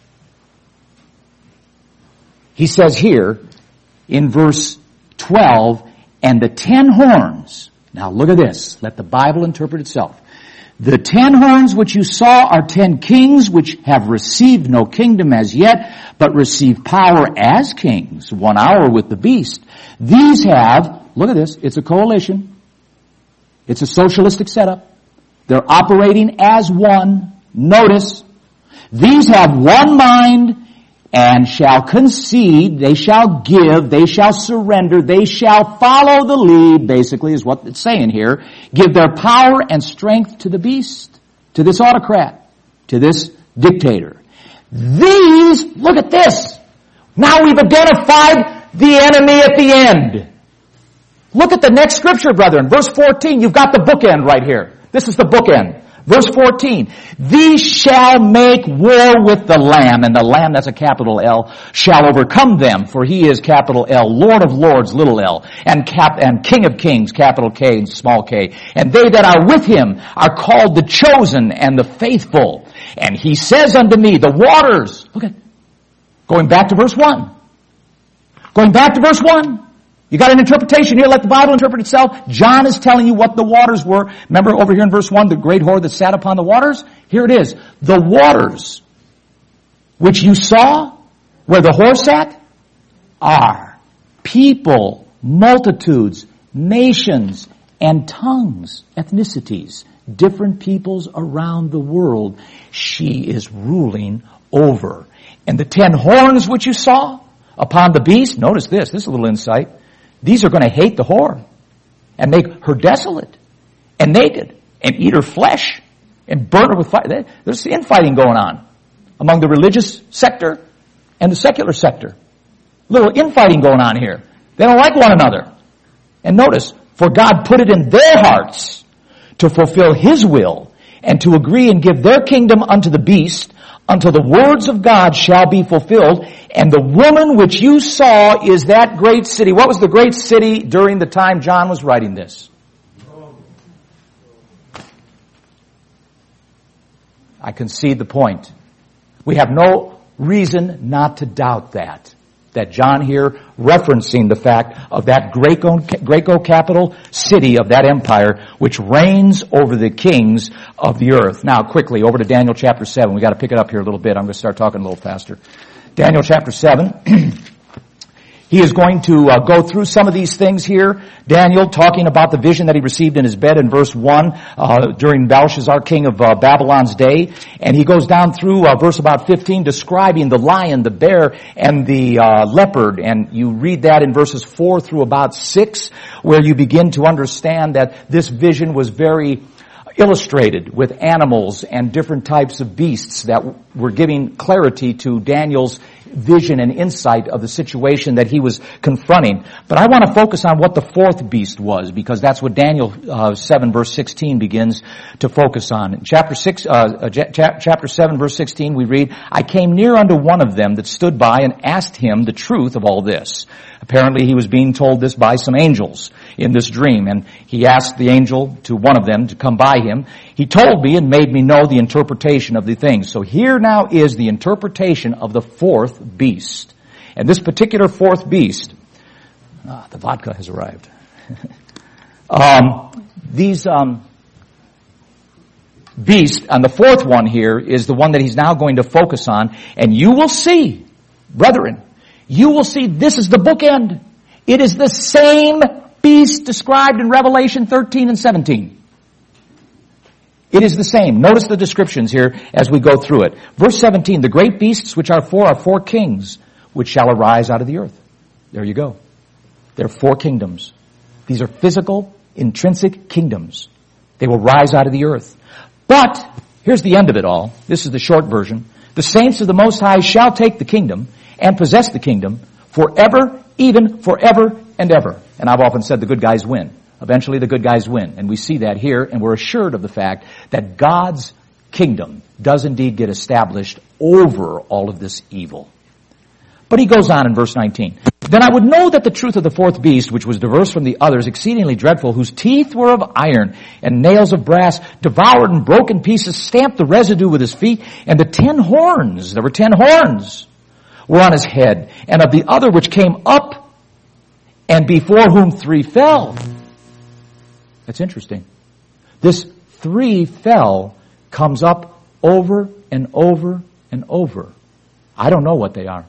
He says here in verse twelve, and the ten horns. Now look at this. Let the Bible interpret itself. The ten horns which you saw are ten kings which have received no kingdom as yet, but receive power as kings, one hour with the beast. These have, look at this, it's a coalition. It's a socialistic setup. They're operating as one. Notice, these have one mind and shall concede, they shall give, they shall surrender, they shall follow the lead, basically is what it's saying here. Give their power and strength to the beast, to this autocrat, to this dictator. These, look at this. Now we've identified the enemy at the end. Look at the next scripture, brethren. Verse fourteen, you've got the bookend right here. This is the bookend. Verse fourteen, these shall make war with the Lamb, and the Lamb, that's a capital L, shall overcome them, for he is capital L, Lord of lords, little l, and cap and King of kings, capital K and small k. And they that are with him are called the chosen and the faithful. And he says unto me, the waters, look at, going back to verse one. Going back to verse one. You got an interpretation here, let the Bible interpret itself. John is telling you what the waters were. Remember over here in verse one, the great whore that sat upon the waters? Here it is. The waters which you saw where the whore sat are people, multitudes, nations, and tongues, ethnicities, different peoples around the world she is ruling over. And the ten horns which you saw upon the beast, notice this, this is a little insight. These are going to hate the whore and make her desolate and naked and eat her flesh and burn her with fire. There's infighting going on among the religious sector and the secular sector. Little infighting going on here. They don't like one another. And notice, for God put it in their hearts to fulfill His will and to agree and give their kingdom unto the beast until the words of God shall be fulfilled. And the woman which you saw is that great city. What was the great city during the time John was writing this? I concede the point. We have no reason not to doubt that. That John here referencing the fact of that Greco, Greco capital city of that empire which reigns over the kings of the earth. Now quickly over to Daniel chapter seven. We got to pick it up here a little bit. I'm going to start talking a little faster. Daniel chapter seven. He is going to uh, go through some of these things here. Daniel talking about the vision that he received in his bed in verse one uh, during Belshazzar, king of uh, Babylon's day. And he goes down through uh, verse about fifteen describing the lion, the bear, and the uh, leopard. And you read that in verses four through about six, where you begin to understand that this vision was very illustrated with animals and different types of beasts that were giving clarity to Daniel's vision and insight of the situation that he was confronting. But I want to focus on what the fourth beast was, because that's what Daniel uh, seven verse sixteen begins to focus on. In chapter six, uh, cha- chapter seven verse sixteen, we read, I came near unto one of them that stood by and asked him the truth of all this. Apparently he was being told this by some angels in this dream, and he asked the angel to one of them to come by him. He told me and made me know the interpretation of the things. So here now is the interpretation of the fourth beast. And this particular fourth beast, ah, the vodka has arrived. um, these um, beasts, and the fourth one here is the one that he's now going to focus on, and you will see, brethren, you will see this is the bookend. It is the same beast described in Revelation thirteen and seventeen. It is the same. Notice the descriptions here as we go through it. Verse seventeen, the great beasts which are four are four kings which shall arise out of the earth. There you go. There are four kingdoms. These are physical, intrinsic kingdoms. They will rise out of the earth. But, here's the end of it all. This is the short version. The saints of the Most High shall take the kingdom and possess the kingdom forever, even forever and ever. And I've often said the good guys win. Eventually the good guys win. And we see that here, and we're assured of the fact that God's kingdom does indeed get established over all of this evil. But he goes on in verse nineteen. Then I would know that the truth of the fourth beast, which was diverse from the others, exceedingly dreadful, whose teeth were of iron and nails of brass, devoured and broke in pieces, stamped the residue with his feet, and the ten horns, there were ten horns, were on his head, and of the other which came up, and before whom three fell. That's interesting. This three fell comes up over and over and over. I don't know what they are.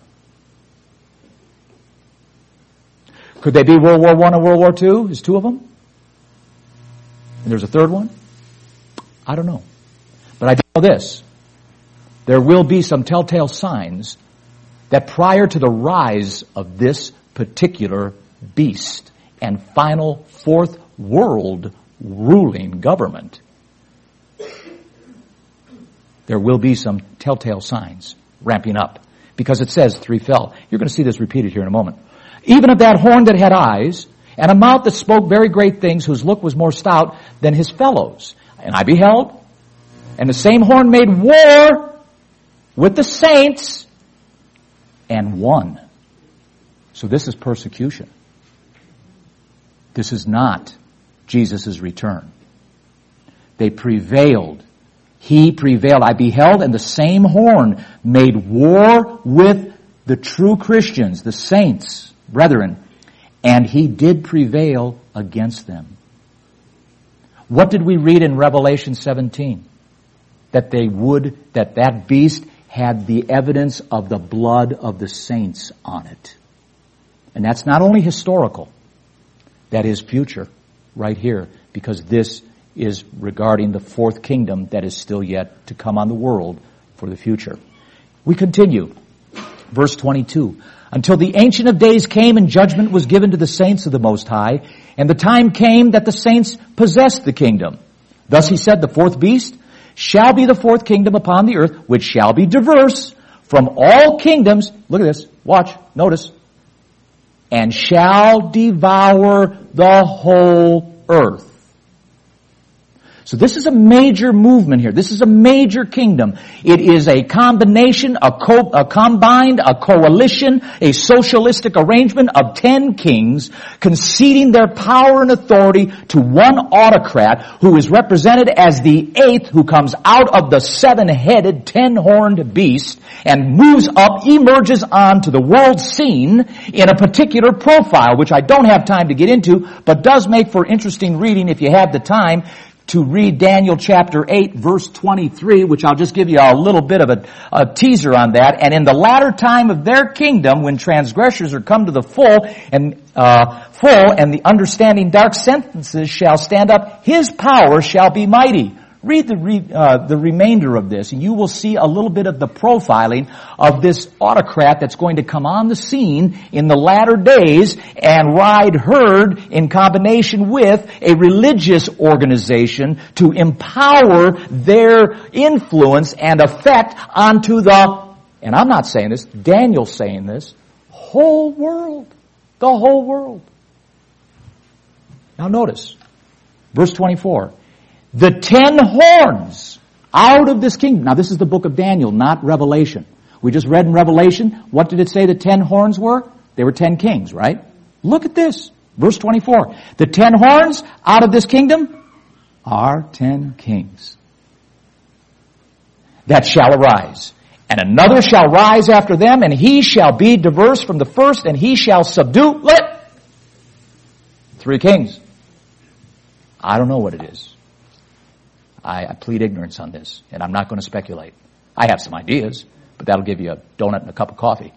Could they be World War One and World War Two? Is two of them? And there's a third one? I don't know. But I do know this. There will be some telltale signs that prior to the rise of this particular beast and final fourth world ruling government, there will be some telltale signs ramping up. Because it says three fell. You're going to see this repeated here in a moment. Even of that horn that had eyes, and a mouth that spoke very great things, whose look was more stout than his fellows. And I beheld, and the same horn made war with the saints, and won. So this is persecution. This is not Jesus' return. They prevailed. He prevailed. I beheld, and the same horn made war with the true Christians, the saints, brethren, and he did prevail against them. What did we read in Revelation seventeen? That they would, that that beast had the evidence of the blood of the saints on it. And that's not only historical, that is future, right here, because this is regarding the fourth kingdom that is still yet to come on the world for the future. We continue. Verse twenty-two. Until the Ancient of Days came and judgment was given to the saints of the Most High, and the time came that the saints possessed the kingdom. Thus he said, the fourth beast shall be the fourth kingdom upon the earth, which shall be diverse from all kingdoms. Look at this. Watch. Notice. And shall devour the whole earth. So this is a major movement here. This is a major kingdom. It is a combination, a, co- a combined, a coalition, a socialistic arrangement of ten kings conceding their power and authority to one autocrat who is represented as the eighth, who comes out of the seven-headed, ten-horned beast and moves up, emerges onto the world scene in a particular profile, which I don't have time to get into, but does make for interesting reading if you have the time to read Daniel chapter eight, verse twenty-three, which I'll just give you a little bit of a, a teaser on that. And in the latter time of their kingdom, when transgressors are come to the full and uh, full, and the understanding dark sentences shall stand up, his power shall be mighty. Read the re, uh, the remainder of this, and you will see a little bit of the profiling of this autocrat that's going to come on the scene in the latter days and ride herd in combination with a religious organization to empower their influence and effect onto the, and I'm not saying this, Daniel's saying this, whole world. The whole world. Now notice, verse twenty-four. The ten horns out of this kingdom. Now this is the book of Daniel, not Revelation. We just read in Revelation, what did it say the ten horns were? They were ten kings, right? Look at this. Verse twenty-four. The ten horns out of this kingdom are ten kings that shall arise. And another shall rise after them, and he shall be diverse from the first, and he shall subdue, look, three kings. I don't know what it is. I, I plead ignorance on this, and I'm not going to speculate. I have some ideas, but that'll give you a donut and a cup of coffee.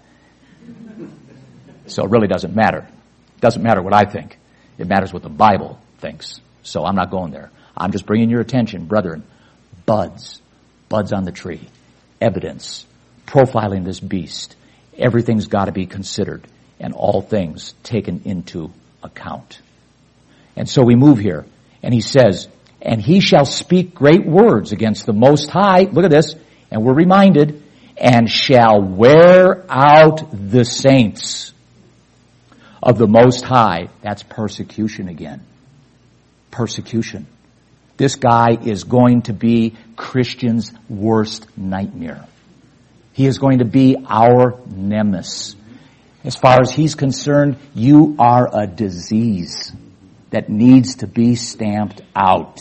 So it really doesn't matter. It doesn't matter what I think. It matters what the Bible thinks. So I'm not going there. I'm just bringing your attention, brethren. Buds. Buds on the tree. Evidence. Profiling this beast. Everything's got to be considered, and all things taken into account. And so we move here, and he says, and he shall speak great words against the Most High. Look at this. And we're reminded. And shall wear out the saints of the Most High. That's persecution again. Persecution. This guy is going to be Christians' worst nightmare. He is going to be our nemesis. As far as he's concerned, you are a disease that needs to be stamped out.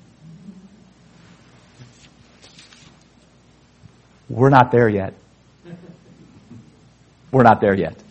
We're not there yet. We're not there yet.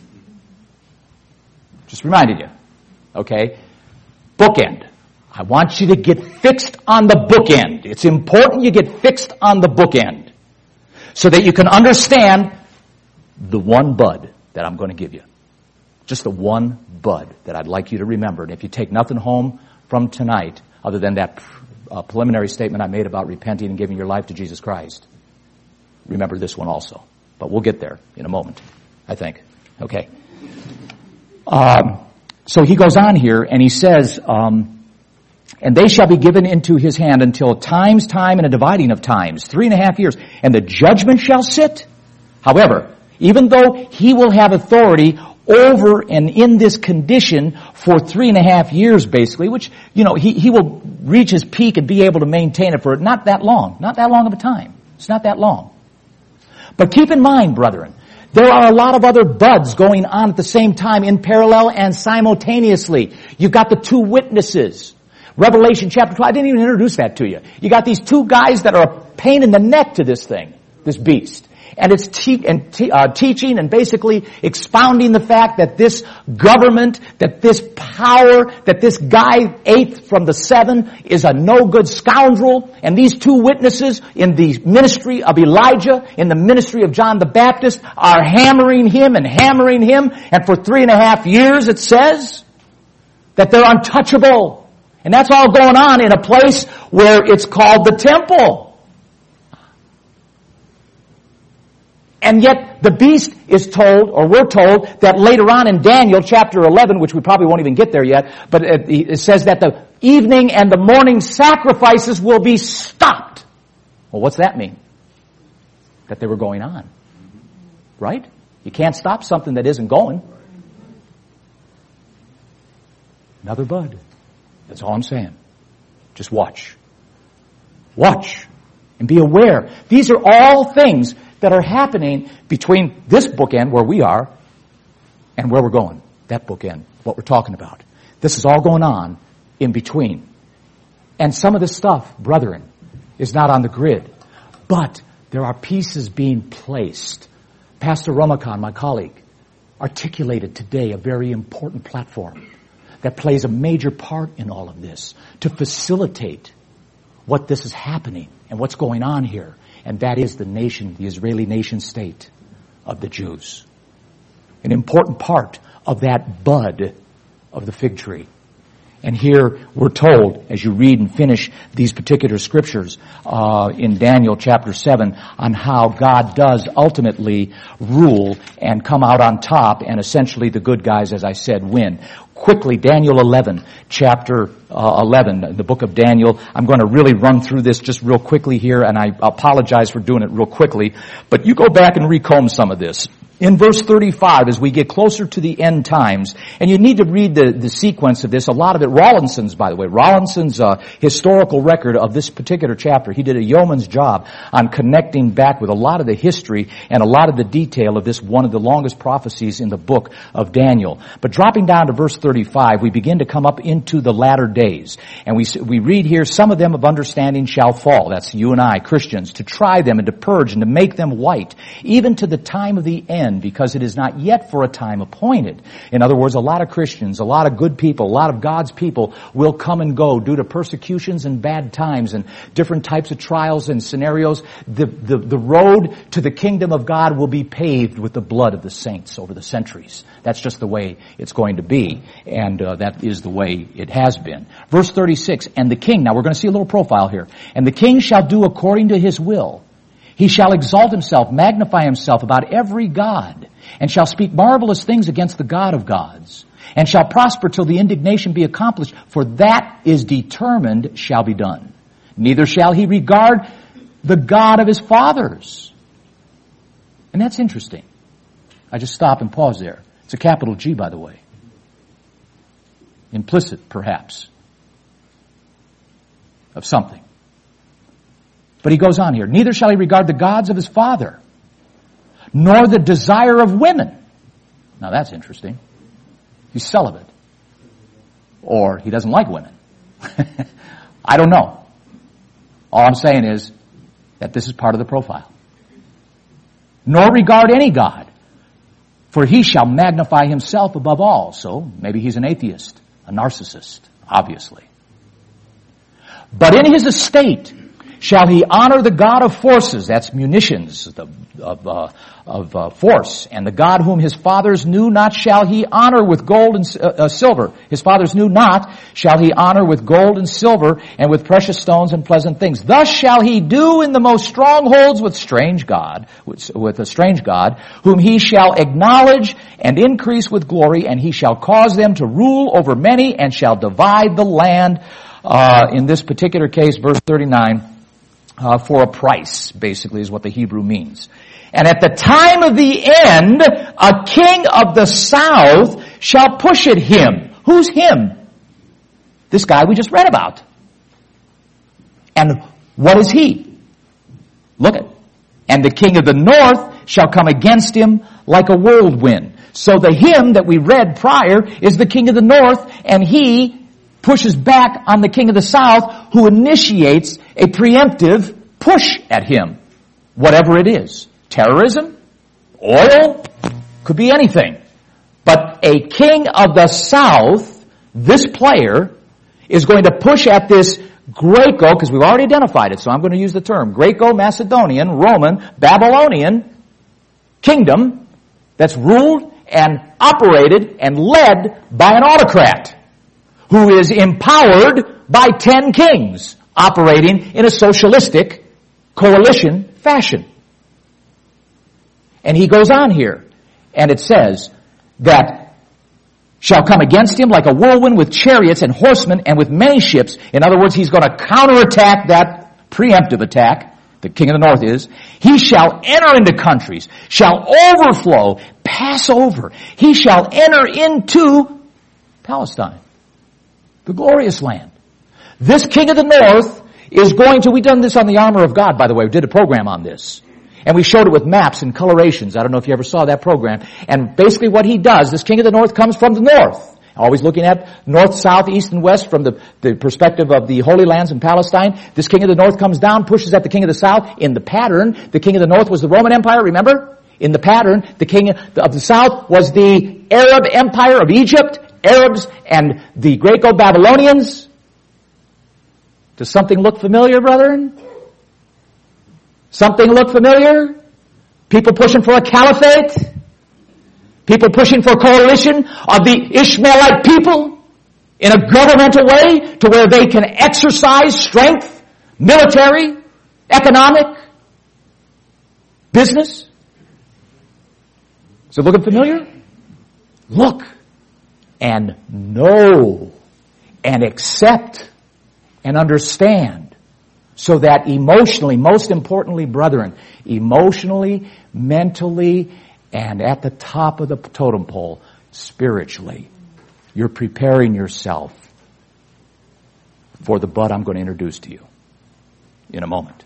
Just reminded you. Okay? Bookend. I want you to get fixed on the bookend. It's important you get fixed on the bookend so that you can understand the one bud that I'm going to give you. Just the one bud that I'd like you to remember. And if you take nothing home from tonight other than that uh, preliminary statement I made about repenting and giving your life to Jesus Christ, remember this one also. But we'll get there in a moment, I think. Okay. Um, so he goes on here and he says, um, and they shall be given into his hand until times, time, and a dividing of times, three and a half years. And the judgment shall sit However, even though he will have authority over and in this condition for three and a half years, basically, which, you know, he, he will reach his peak and be able to maintain it for not that long. Not that long of a time. It's not that long. But keep in mind, brethren, there are a lot of other buds going on at the same time in parallel and simultaneously. You've got the two witnesses. Revelation chapter twelve, I didn't even introduce that to you. You got these two guys that are a pain in the neck to this thing, this beast. And it's te- and te- uh, teaching and basically expounding the fact that this government, that this power, that this guy, eighth from the seven, is a no-good scoundrel. And these two witnesses in the ministry of Elijah, in the ministry of John the Baptist, are hammering him and hammering him. And for three and a half years, it says that they're untouchable. And that's all going on in a place where it's called the temple. And yet the beast is told, or we're told, that later on in Daniel chapter eleven, which we probably won't even get there yet, but it says that the evening and the morning sacrifices will be stopped. Well, what's that mean? That they were going on. Right? You can't stop something that isn't going. Another bud. That's all I'm saying. Just watch. Watch. And be aware. These are all things that are happening between this bookend where we are and where we're going. That bookend, what we're talking about. This is all going on in between. And some of this stuff, brethren, is not on the grid. But there are pieces being placed. Pastor Ramakan, my colleague, articulated today a very important platform that plays a major part in all of this to facilitate what this is happening and what's going on here. And that is the nation, the Israeli nation state of the Jews. An important part of that bud of the fig tree. And here we're told, as you read and finish these particular scriptures uh, in Daniel chapter seven, on how God does ultimately rule and come out on top, and essentially the good guys, as I said, win. Quickly, Daniel eleven, chapter uh, eleven, the book of Daniel. I'm going to really run through this just real quickly here, and I apologize for doing it real quickly. But you go back and recomb some of this. In verse thirty-five, as we get closer to the end times, and you need to read the, the sequence of this, a lot of it, Rawlinson's, by the way, Rawlinson's uh, historical record of this particular chapter, he did a yeoman's job on connecting back with a lot of the history and a lot of the detail of this, one of the longest prophecies in the book of Daniel. But dropping down to verse thirty-five, we begin to come up into the latter days. And we we read here, some of them of understanding shall fall. That's you and I, Christians, to try them and to purge and to make them white, even to the time of the end, because it is not yet for a time appointed. In other words, a lot of Christians, a lot of good people, a lot of God's people will come and go due to persecutions and bad times and different types of trials and scenarios. The, the, the road to the kingdom of God will be paved with the blood of the saints over the centuries. That's just the way it's going to be, and uh, that is the way it has been. Verse thirty-six, and the king, now we're going to see a little profile here, and the king shall do according to his will. He shall exalt himself, magnify himself about every god, and shall speak marvelous things against the God of gods, and shall prosper till the indignation be accomplished, for that is determined shall be done. Neither shall he regard the God of his fathers. And that's interesting. I just stop and pause there. It's a capital G, by the way. Implicit, perhaps, of something. But he goes on here. Neither shall he regard the gods of his father, nor the desire of women. Now that's interesting. He's celibate. Or he doesn't like women. I don't know. All I'm saying is that this is part of the profile. Nor regard any god, for he shall magnify himself above all. So maybe he's an atheist, a narcissist, obviously. But in his estate shall he honor the God of forces, that's munitions, the, of, uh, of uh, force, and the God whom his fathers knew not shall he honor with gold and uh, uh, silver. His fathers knew not shall he honor with gold and silver and with precious stones and pleasant things. Thus shall he do in the most strongholds with strange God, with, with a strange God, whom he shall acknowledge and increase with glory, and he shall cause them to rule over many and shall divide the land. Uh, in this particular case, verse thirty-nine, uh, for a price, basically is what the Hebrew means. And at the time of the end, a king of the south shall push at him. Who's him? This guy we just read about. And what is he? Look at. And the king of the north shall come against him like a whirlwind. So the him that we read prior is the king of the north, and he pushes back on the king of the south, who initiates a preemptive push at him. Whatever it is. Terrorism, oil, could be anything. But a king of the south, this player, is going to push at this Greco, because we've already identified it, so I'm going to use the term, Greco-Macedonian, Roman, Babylonian kingdom that's ruled and operated and led by an autocrat who is empowered by ten kings operating in a socialistic coalition fashion. And he goes on here, and it says that shall come against him like a whirlwind with chariots and horsemen and with many ships. In other words, he's going to counterattack that preemptive attack, the king of the north is. He shall enter into countries, shall overflow, pass over. He shall enter into Palestine, the glorious land. This king of the north is going to, we've done this on the Armor of God, by the way. We did a program on this. And we showed it with maps and colorations. I don't know if you ever saw that program. And basically what he does, this king of the north comes from the north. Always looking at north, south, east, and west from the, the perspective of the Holy Lands in Palestine. This king of the north comes down, pushes at the king of the south. In the pattern, the king of the north was the Roman Empire, remember? In the pattern, the king of the south was the Arab Empire of Egypt, Arabs, and the Greco-Babylonians. Does something look familiar, brethren? Something look familiar? People pushing for a caliphate? People pushing for a coalition of the Ishmaelite people in a governmental way to where they can exercise strength, military, economic, business? Is it looking familiar? Look and know and accept and understand. So that emotionally, most importantly, brethren, emotionally, mentally, and at the top of the totem pole, spiritually, you're preparing yourself for the bud I'm going to introduce to you in a moment.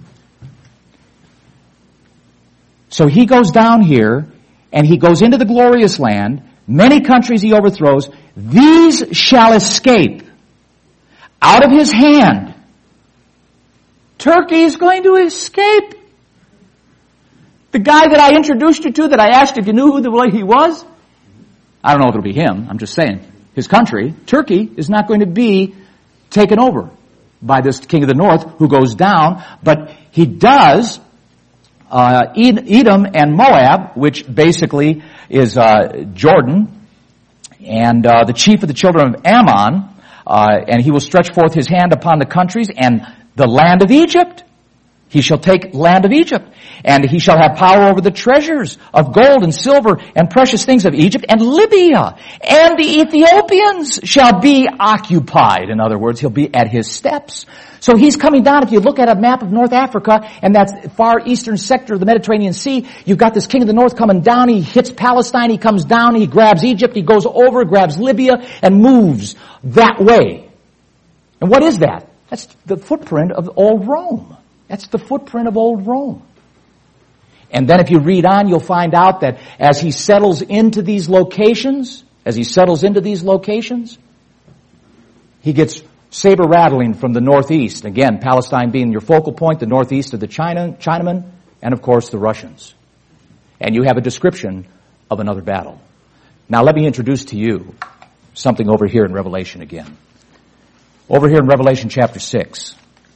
So he goes down here, and he goes into the glorious land. Many countries he overthrows. These shall escape out of his hand. Turkey is going to escape. The guy that I introduced you to, that I asked if you knew who the he was, I don't know if it'll be him, I'm just saying. His country, Turkey, is not going to be taken over by this king of the north who goes down, but he does uh, Edom and Moab, which basically is uh, Jordan, and uh, the chief of the children of Ammon, uh, and he will stretch forth his hand upon the countries and the land of Egypt. He shall take land of Egypt, and he shall have power over the treasures of gold and silver and precious things of Egypt and Libya. And the Ethiopians shall be occupied. In other words, he'll be at his steps. So he's coming down. If you look at a map of North Africa and that far eastern sector of the Mediterranean Sea, you've got this king of the north coming down. He hits Palestine. He comes down. He grabs Egypt. He goes over, grabs Libya, and moves that way. And what is that? That's the footprint of old Rome. That's the footprint of old Rome. And then if you read on, you'll find out that as he settles into these locations, as he settles into these locations, he gets saber rattling from the northeast. Again, Palestine being your focal point, the northeast of the China, Chinamen, and of course the Russians. And you have a description of another battle. Now let me introduce to you something over here in Revelation again. Over here in Revelation chapter six.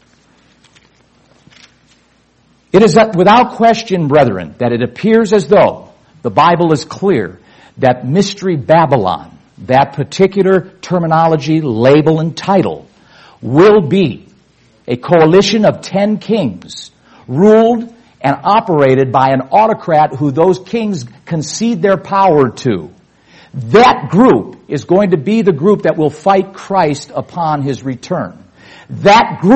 It is that without question, brethren, that it appears as though the Bible is clear that Mystery Babylon, that particular terminology, label, and title, will be a coalition of ten kings ruled and operated by an autocrat who those kings concede their power to. That group is going to be the group that will fight Christ upon his return. That group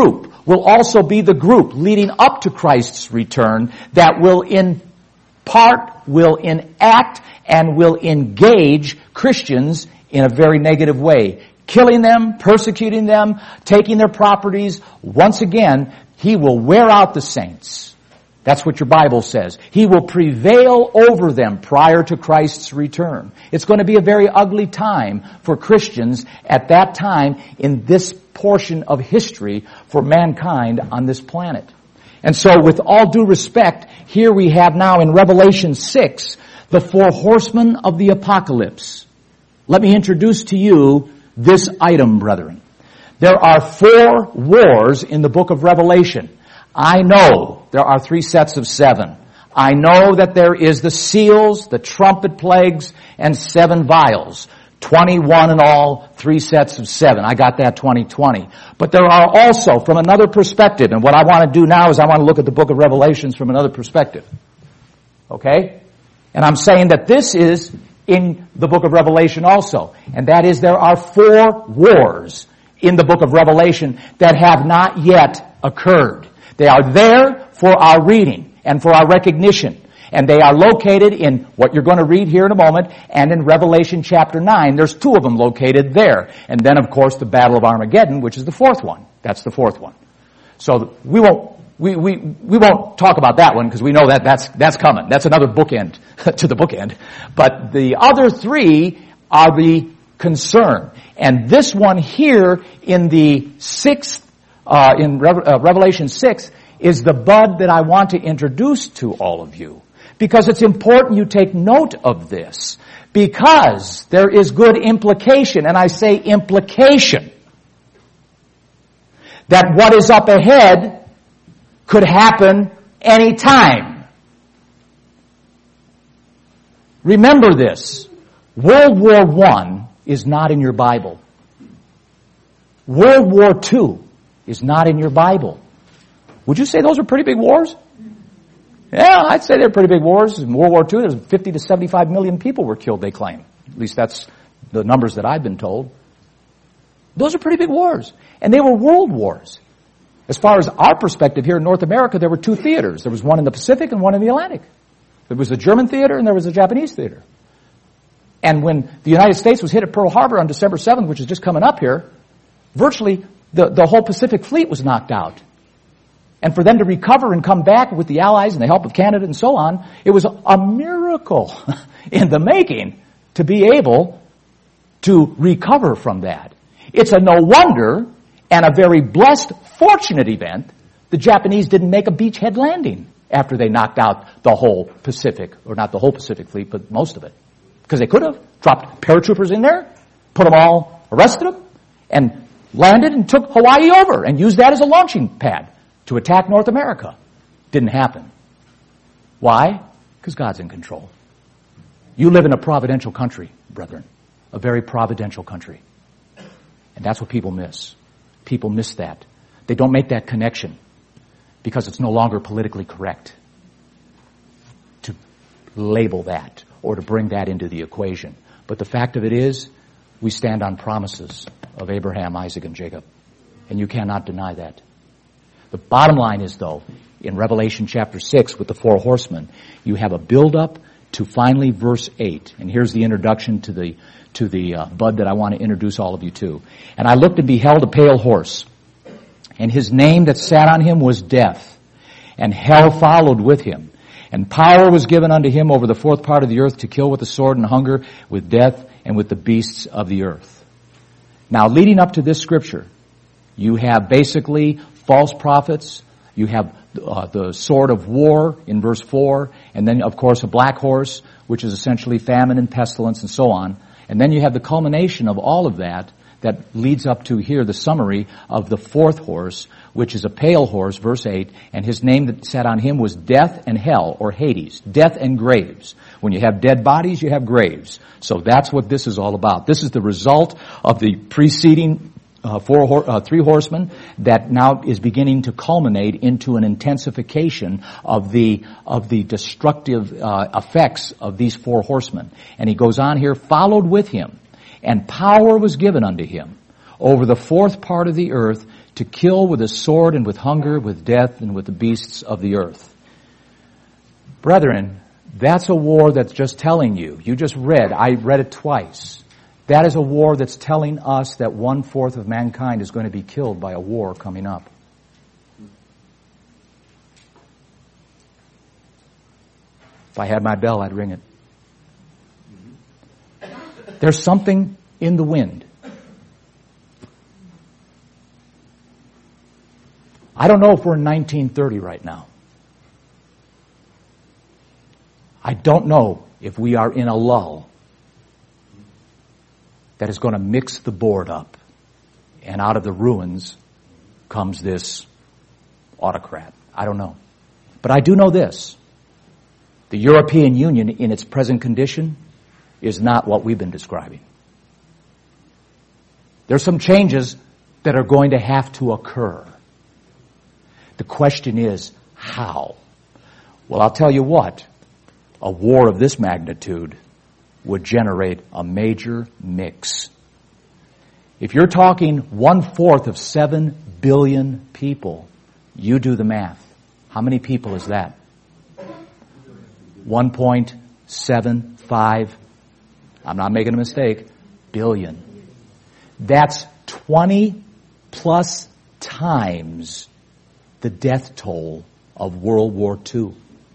will also be the group leading up to Christ's return that will in part, will enact, and will engage Christians in a very negative way. Killing them, persecuting them, taking their properties. Once again, he will wear out the saints. That's what your Bible says. He will prevail over them prior to Christ's return. It's going to be a very ugly time for Christians at that time in this portion of history for mankind on this planet. And so with all due respect, here we have now in Revelation six, the four horsemen of the apocalypse. Let me introduce to you this item, brethren. There are four wars in the book of Revelation. I know there are three sets of seven. I know that there is the seals, the trumpet plagues, and seven vials. twenty-one in all, three sets of seven. I got that twenty twenty. But there are also, from another perspective, and what I want to do now is I want to look at the book of Revelations from another perspective. Okay? And I'm saying that this is in the book of Revelation also. And that is there are four wars in the book of Revelation that have not yet occurred. They are there for our reading and for our recognition. And they are located in what you're going to read here in a moment and in Revelation chapter nine. There's two of them located there. And then, of course, the Battle of Armageddon, which is the fourth one. That's the fourth one. So we won't, we, we, we won't talk about that one because we know that that's, that's coming. That's another bookend to the bookend. But the other three are the concern. And this one here in the sixth Uh, in Re- uh, Revelation six is the bud that I want to introduce to all of you. Because it's important you take note of this. Because there is good implication, and I say implication, that what is up ahead could happen any time. Remember this. World War One is not in your Bible. World War Two is not in your Bible. Would you say those are pretty big wars? Yeah, I'd say they're pretty big wars. In World War Two, there's fifty to seventy-five million people were killed, they claim. At least that's the numbers that I've been told. Those are pretty big wars. And they were world wars. As far as our perspective here in North America, there were two theaters. There was one in the Pacific and one in the Atlantic. There was the German theater and there was the Japanese theater. And when the United States was hit at Pearl Harbor on December seventh, which is just coming up here, virtually The, the whole Pacific Fleet was knocked out. And for them to recover and come back with the Allies and the help of Canada and so on, it was a miracle in the making to be able to recover from that. It's a no wonder and a very blessed, fortunate event the Japanese didn't make a beachhead landing after they knocked out the whole Pacific, or not the whole Pacific Fleet, but most of it. Because they could have dropped paratroopers in there, put them all, arrested them, and landed and took Hawaii over and used that as a launching pad to attack North America. Didn't happen. Why? Because God's in control. You live in a providential country, brethren. A very providential country. And that's what people miss. People miss that. They don't make that connection because it's no longer politically correct to label that or to bring that into the equation. But the fact of it is, we stand on promises of Abraham, Isaac, and Jacob. And you cannot deny that. The bottom line is, though, in Revelation chapter six with the four horsemen, you have a build-up to finally verse eight. And here's the introduction to the to the uh, bud that I want to introduce all of you to. And I looked and beheld a pale horse, and his name that sat on him was Death, and hell followed with him. And power was given unto him over the fourth part of the earth to kill with the sword and hunger, with death, and with the beasts of the earth. Now, leading up to this scripture, you have basically false prophets. You have uh, the sword of war in verse four, and then, of course, a black horse, which is essentially famine and pestilence and so on. And then you have the culmination of all of that that leads up to here the summary of the fourth horse, which is a pale horse, verse eight, and his name that sat on him was Death and Hell, or Hades, death and graves. When you have dead bodies, you have graves. So that's what this is all about. This is the result of the preceding uh, four, uh, three horsemen that now is beginning to culminate into an intensification of the of the destructive uh, effects of these four horsemen. And he goes on here, followed with him, and power was given unto him over the fourth part of the earth to kill with a sword and with hunger, with death and with the beasts of the earth. Brethren, that's a war that's just telling you. You just read, I read it twice. That is a war that's telling us that one-fourth of mankind is going to be killed by a war coming up. If I had my bell, I'd ring it. There's something in the wind. I don't know if we're in nineteen thirty right now. I don't know if we are in a lull that is going to mix the board up, and out of the ruins comes this autocrat. I don't know. But I do know this. The European Union in its present condition is not what we've been describing. There's some changes that are going to have to occur. The question is, how? Well, I'll tell you what. A war of this magnitude would generate a major mix. If you're talking one-fourth of seven billion people, you do the math. How many people is that? one point seven five, I'm not making a mistake, billion. That's twenty plus times the death toll of World War Two.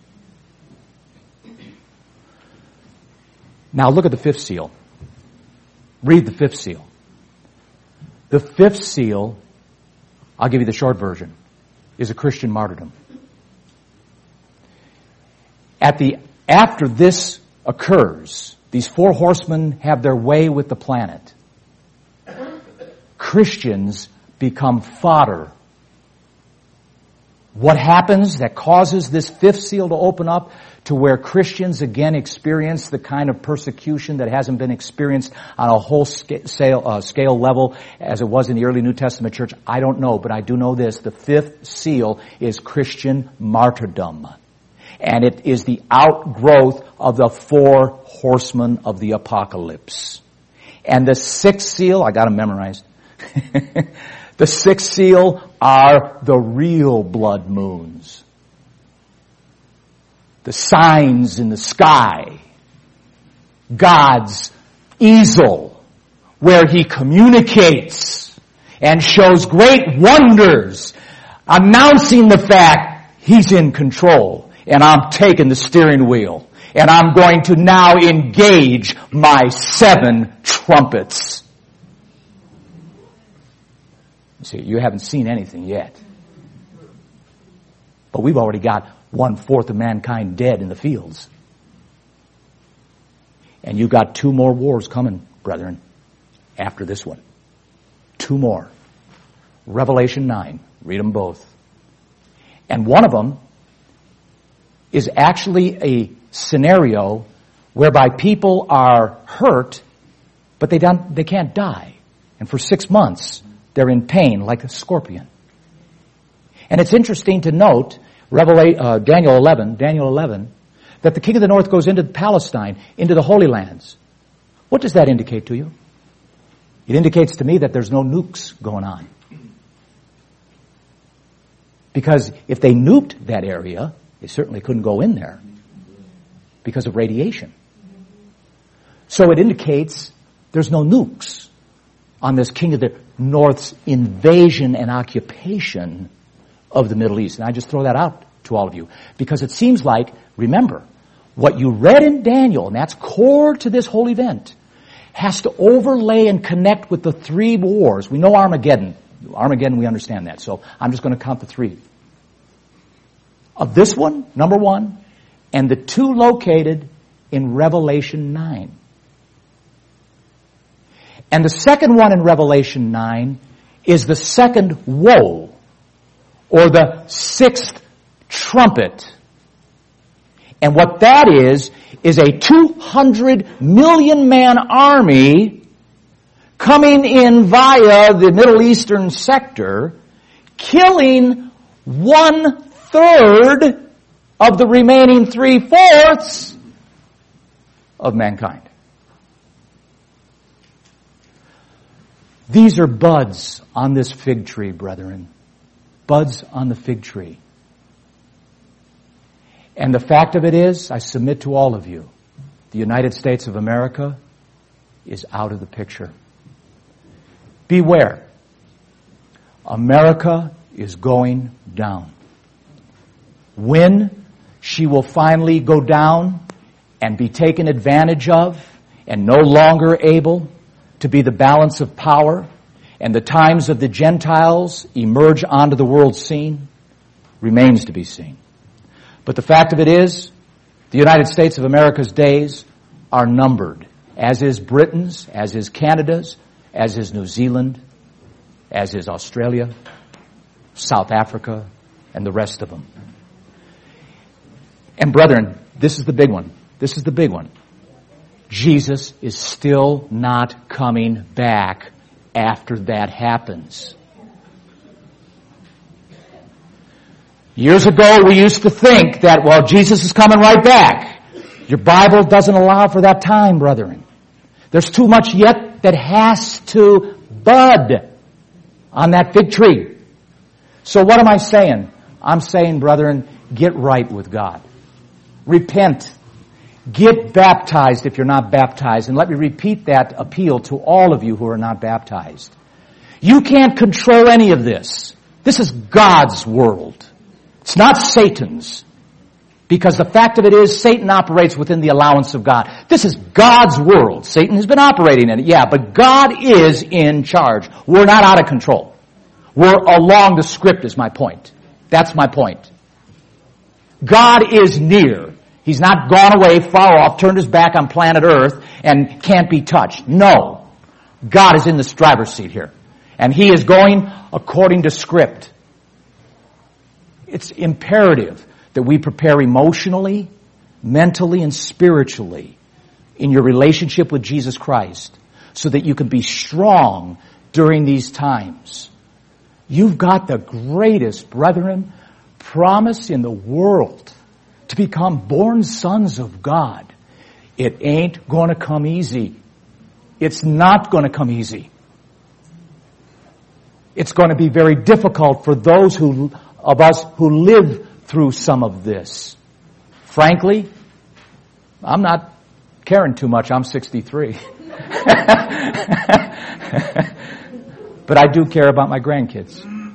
Now look at the fifth seal. Read the fifth seal. The fifth seal, I'll give you the short version, is a Christian martyrdom. At the, after this occurs, these four horsemen have their way with the planet. Christians become fodder. What happens that causes this fifth seal to open up to where Christians again experience the kind of persecution that hasn't been experienced on a whole scale, uh, scale level as it was in the early New Testament church? I don't know, but I do know this. The fifth seal is Christian martyrdom. And it is the outgrowth of the four horsemen of the apocalypse. And the sixth seal, I got them memorized. The sixth seal are the real blood moons. The signs in the sky. God's easel, where He communicates and shows great wonders, announcing the fact He's in control. And I'm taking the steering wheel. And I'm going to now engage my seven trumpets. See, you haven't seen anything yet. But we've already got one-fourth of mankind dead in the fields. And you've got two more wars coming, brethren, after this one. Two more. Revelation nine. Read them both. And one of them is actually a scenario whereby people are hurt, but they don't, they can't die. And for six months, they're in pain like a scorpion. And it's interesting to note, Revelation, uh, Daniel eleven, Daniel eleven, that the king of the north goes into Palestine, into the Holy Lands. What does that indicate to you? It indicates to me that there's no nukes going on. Because if they nuked that area, they certainly couldn't go in there because of radiation. So it indicates there's no nukes on this king of the north's invasion and occupation of the Middle East. And I just throw that out to all of you because it seems like, remember, what you read in Daniel, and that's core to this whole event, has to overlay and connect with the three wars. We know Armageddon. Armageddon, we understand that. So I'm just going to count the three. Of this one, number one, and the two located in Revelation nine. And the second one in Revelation nine is the second woe, or the sixth trumpet. And what that is, is a two hundred million man army coming in via the Middle Eastern sector, killing one third of the remaining three-fourths of mankind. These are buds on this fig tree, brethren. Buds on the fig tree. And the fact of it is, I submit to all of you, the United States of America is out of the picture. Beware. America is going down. When she will finally go down and be taken advantage of and no longer able to be the balance of power, and the times of the Gentiles emerge onto the world scene, remains to be seen. But the fact of it is, the United States of America's days are numbered, as is Britain's, as is Canada's, as is New Zealand, as is Australia, South Africa, and the rest of them. And brethren, this is the big one. This is the big one. Jesus is still not coming back after that happens. Years ago, we used to think that, well, Jesus is coming right back. Your Bible doesn't allow for that time, brethren. There's too much yet that has to bud on that fig tree. So what am I saying? I'm saying, brethren, get right with God. Repent. Get baptized if you're not baptized. And let me repeat that appeal to all of you who are not baptized. You can't control any of this. This is God's world. It's not Satan's. Because the fact of it is, Satan operates within the allowance of God. This is God's world. Satan has been operating in it, yeah, but God is in charge. We're not out of control. We're along the script is my point. That's my point. God is near. He's not gone away, far off, turned his back on planet Earth, and can't be touched. No. God is in the driver's seat here. And he is going according to script. It's imperative that we prepare emotionally, mentally, and spiritually in your relationship with Jesus Christ so that you can be strong during these times. You've got the greatest, brethren, promise in the world to become born sons of God. It ain't going to come easy. It's not going to come easy. It's going to be very difficult for those who of us who live through some of this. Frankly, I'm not caring too much. I'm sixty-three. But I do care about my grandkids.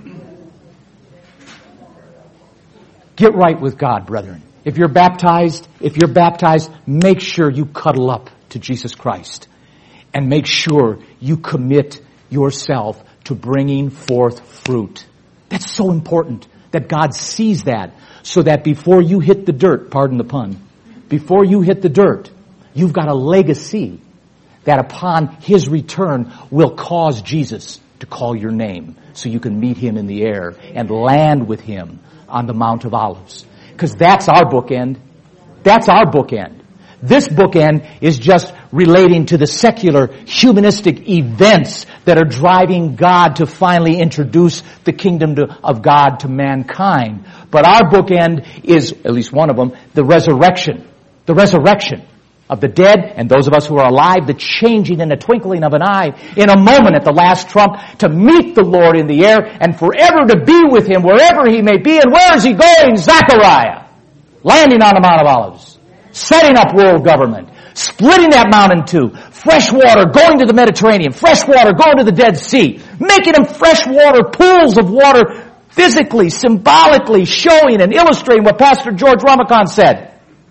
Get right with God, brethren. If you're baptized, if you're baptized, make sure you cuddle up to Jesus Christ. And make sure you commit yourself to bringing forth fruit. That's so important that God sees that, so that before you hit the dirt, pardon the pun, before you hit the dirt, you've got a legacy that upon his return will cause Jesus to call your name so you can meet him in the air and land with him on the Mount of Olives. Because that's our bookend. That's our bookend. This bookend is just relating to the secular, humanistic events that are driving God to finally introduce the kingdom to, of God to mankind. But our bookend is, at least one of them, the resurrection. The resurrection of the dead and those of us who are alive, the changing in the twinkling of an eye, in a moment at the last trump, to meet the Lord in the air and forever to be with him wherever he may be. And where is he going? Zechariah. Landing on the Mount of Olives. Setting up world government. Splitting that mountain in two. Fresh water going to the Mediterranean. Fresh water going to the Dead Sea. Making them fresh water pools of water, physically, symbolically showing and illustrating what Pastor George Ramachan said.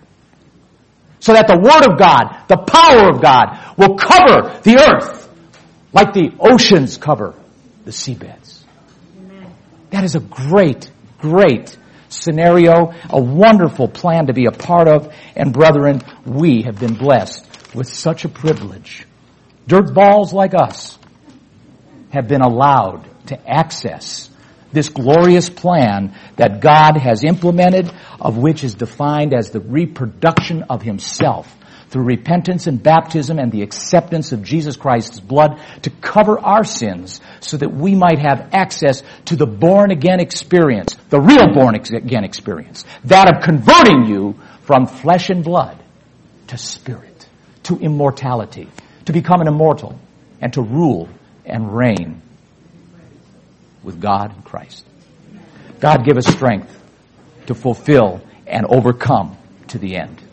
So that the Word of God, the power of God, will cover the earth like the oceans cover the seabeds. Amen. That is a great, great scenario, a wonderful plan to be a part of. And brethren, we have been blessed with such a privilege. Dirt balls like us have been allowed to access this glorious plan that God has implemented, of which is defined as the reproduction of himself through repentance and baptism and the acceptance of Jesus Christ's blood to cover our sins so that we might have access to the born-again experience, the real born-again experience, that of converting you from flesh and blood to spirit, to immortality, to become an immortal and to rule and reign with God and Christ. God give us strength to fulfill and overcome to the end.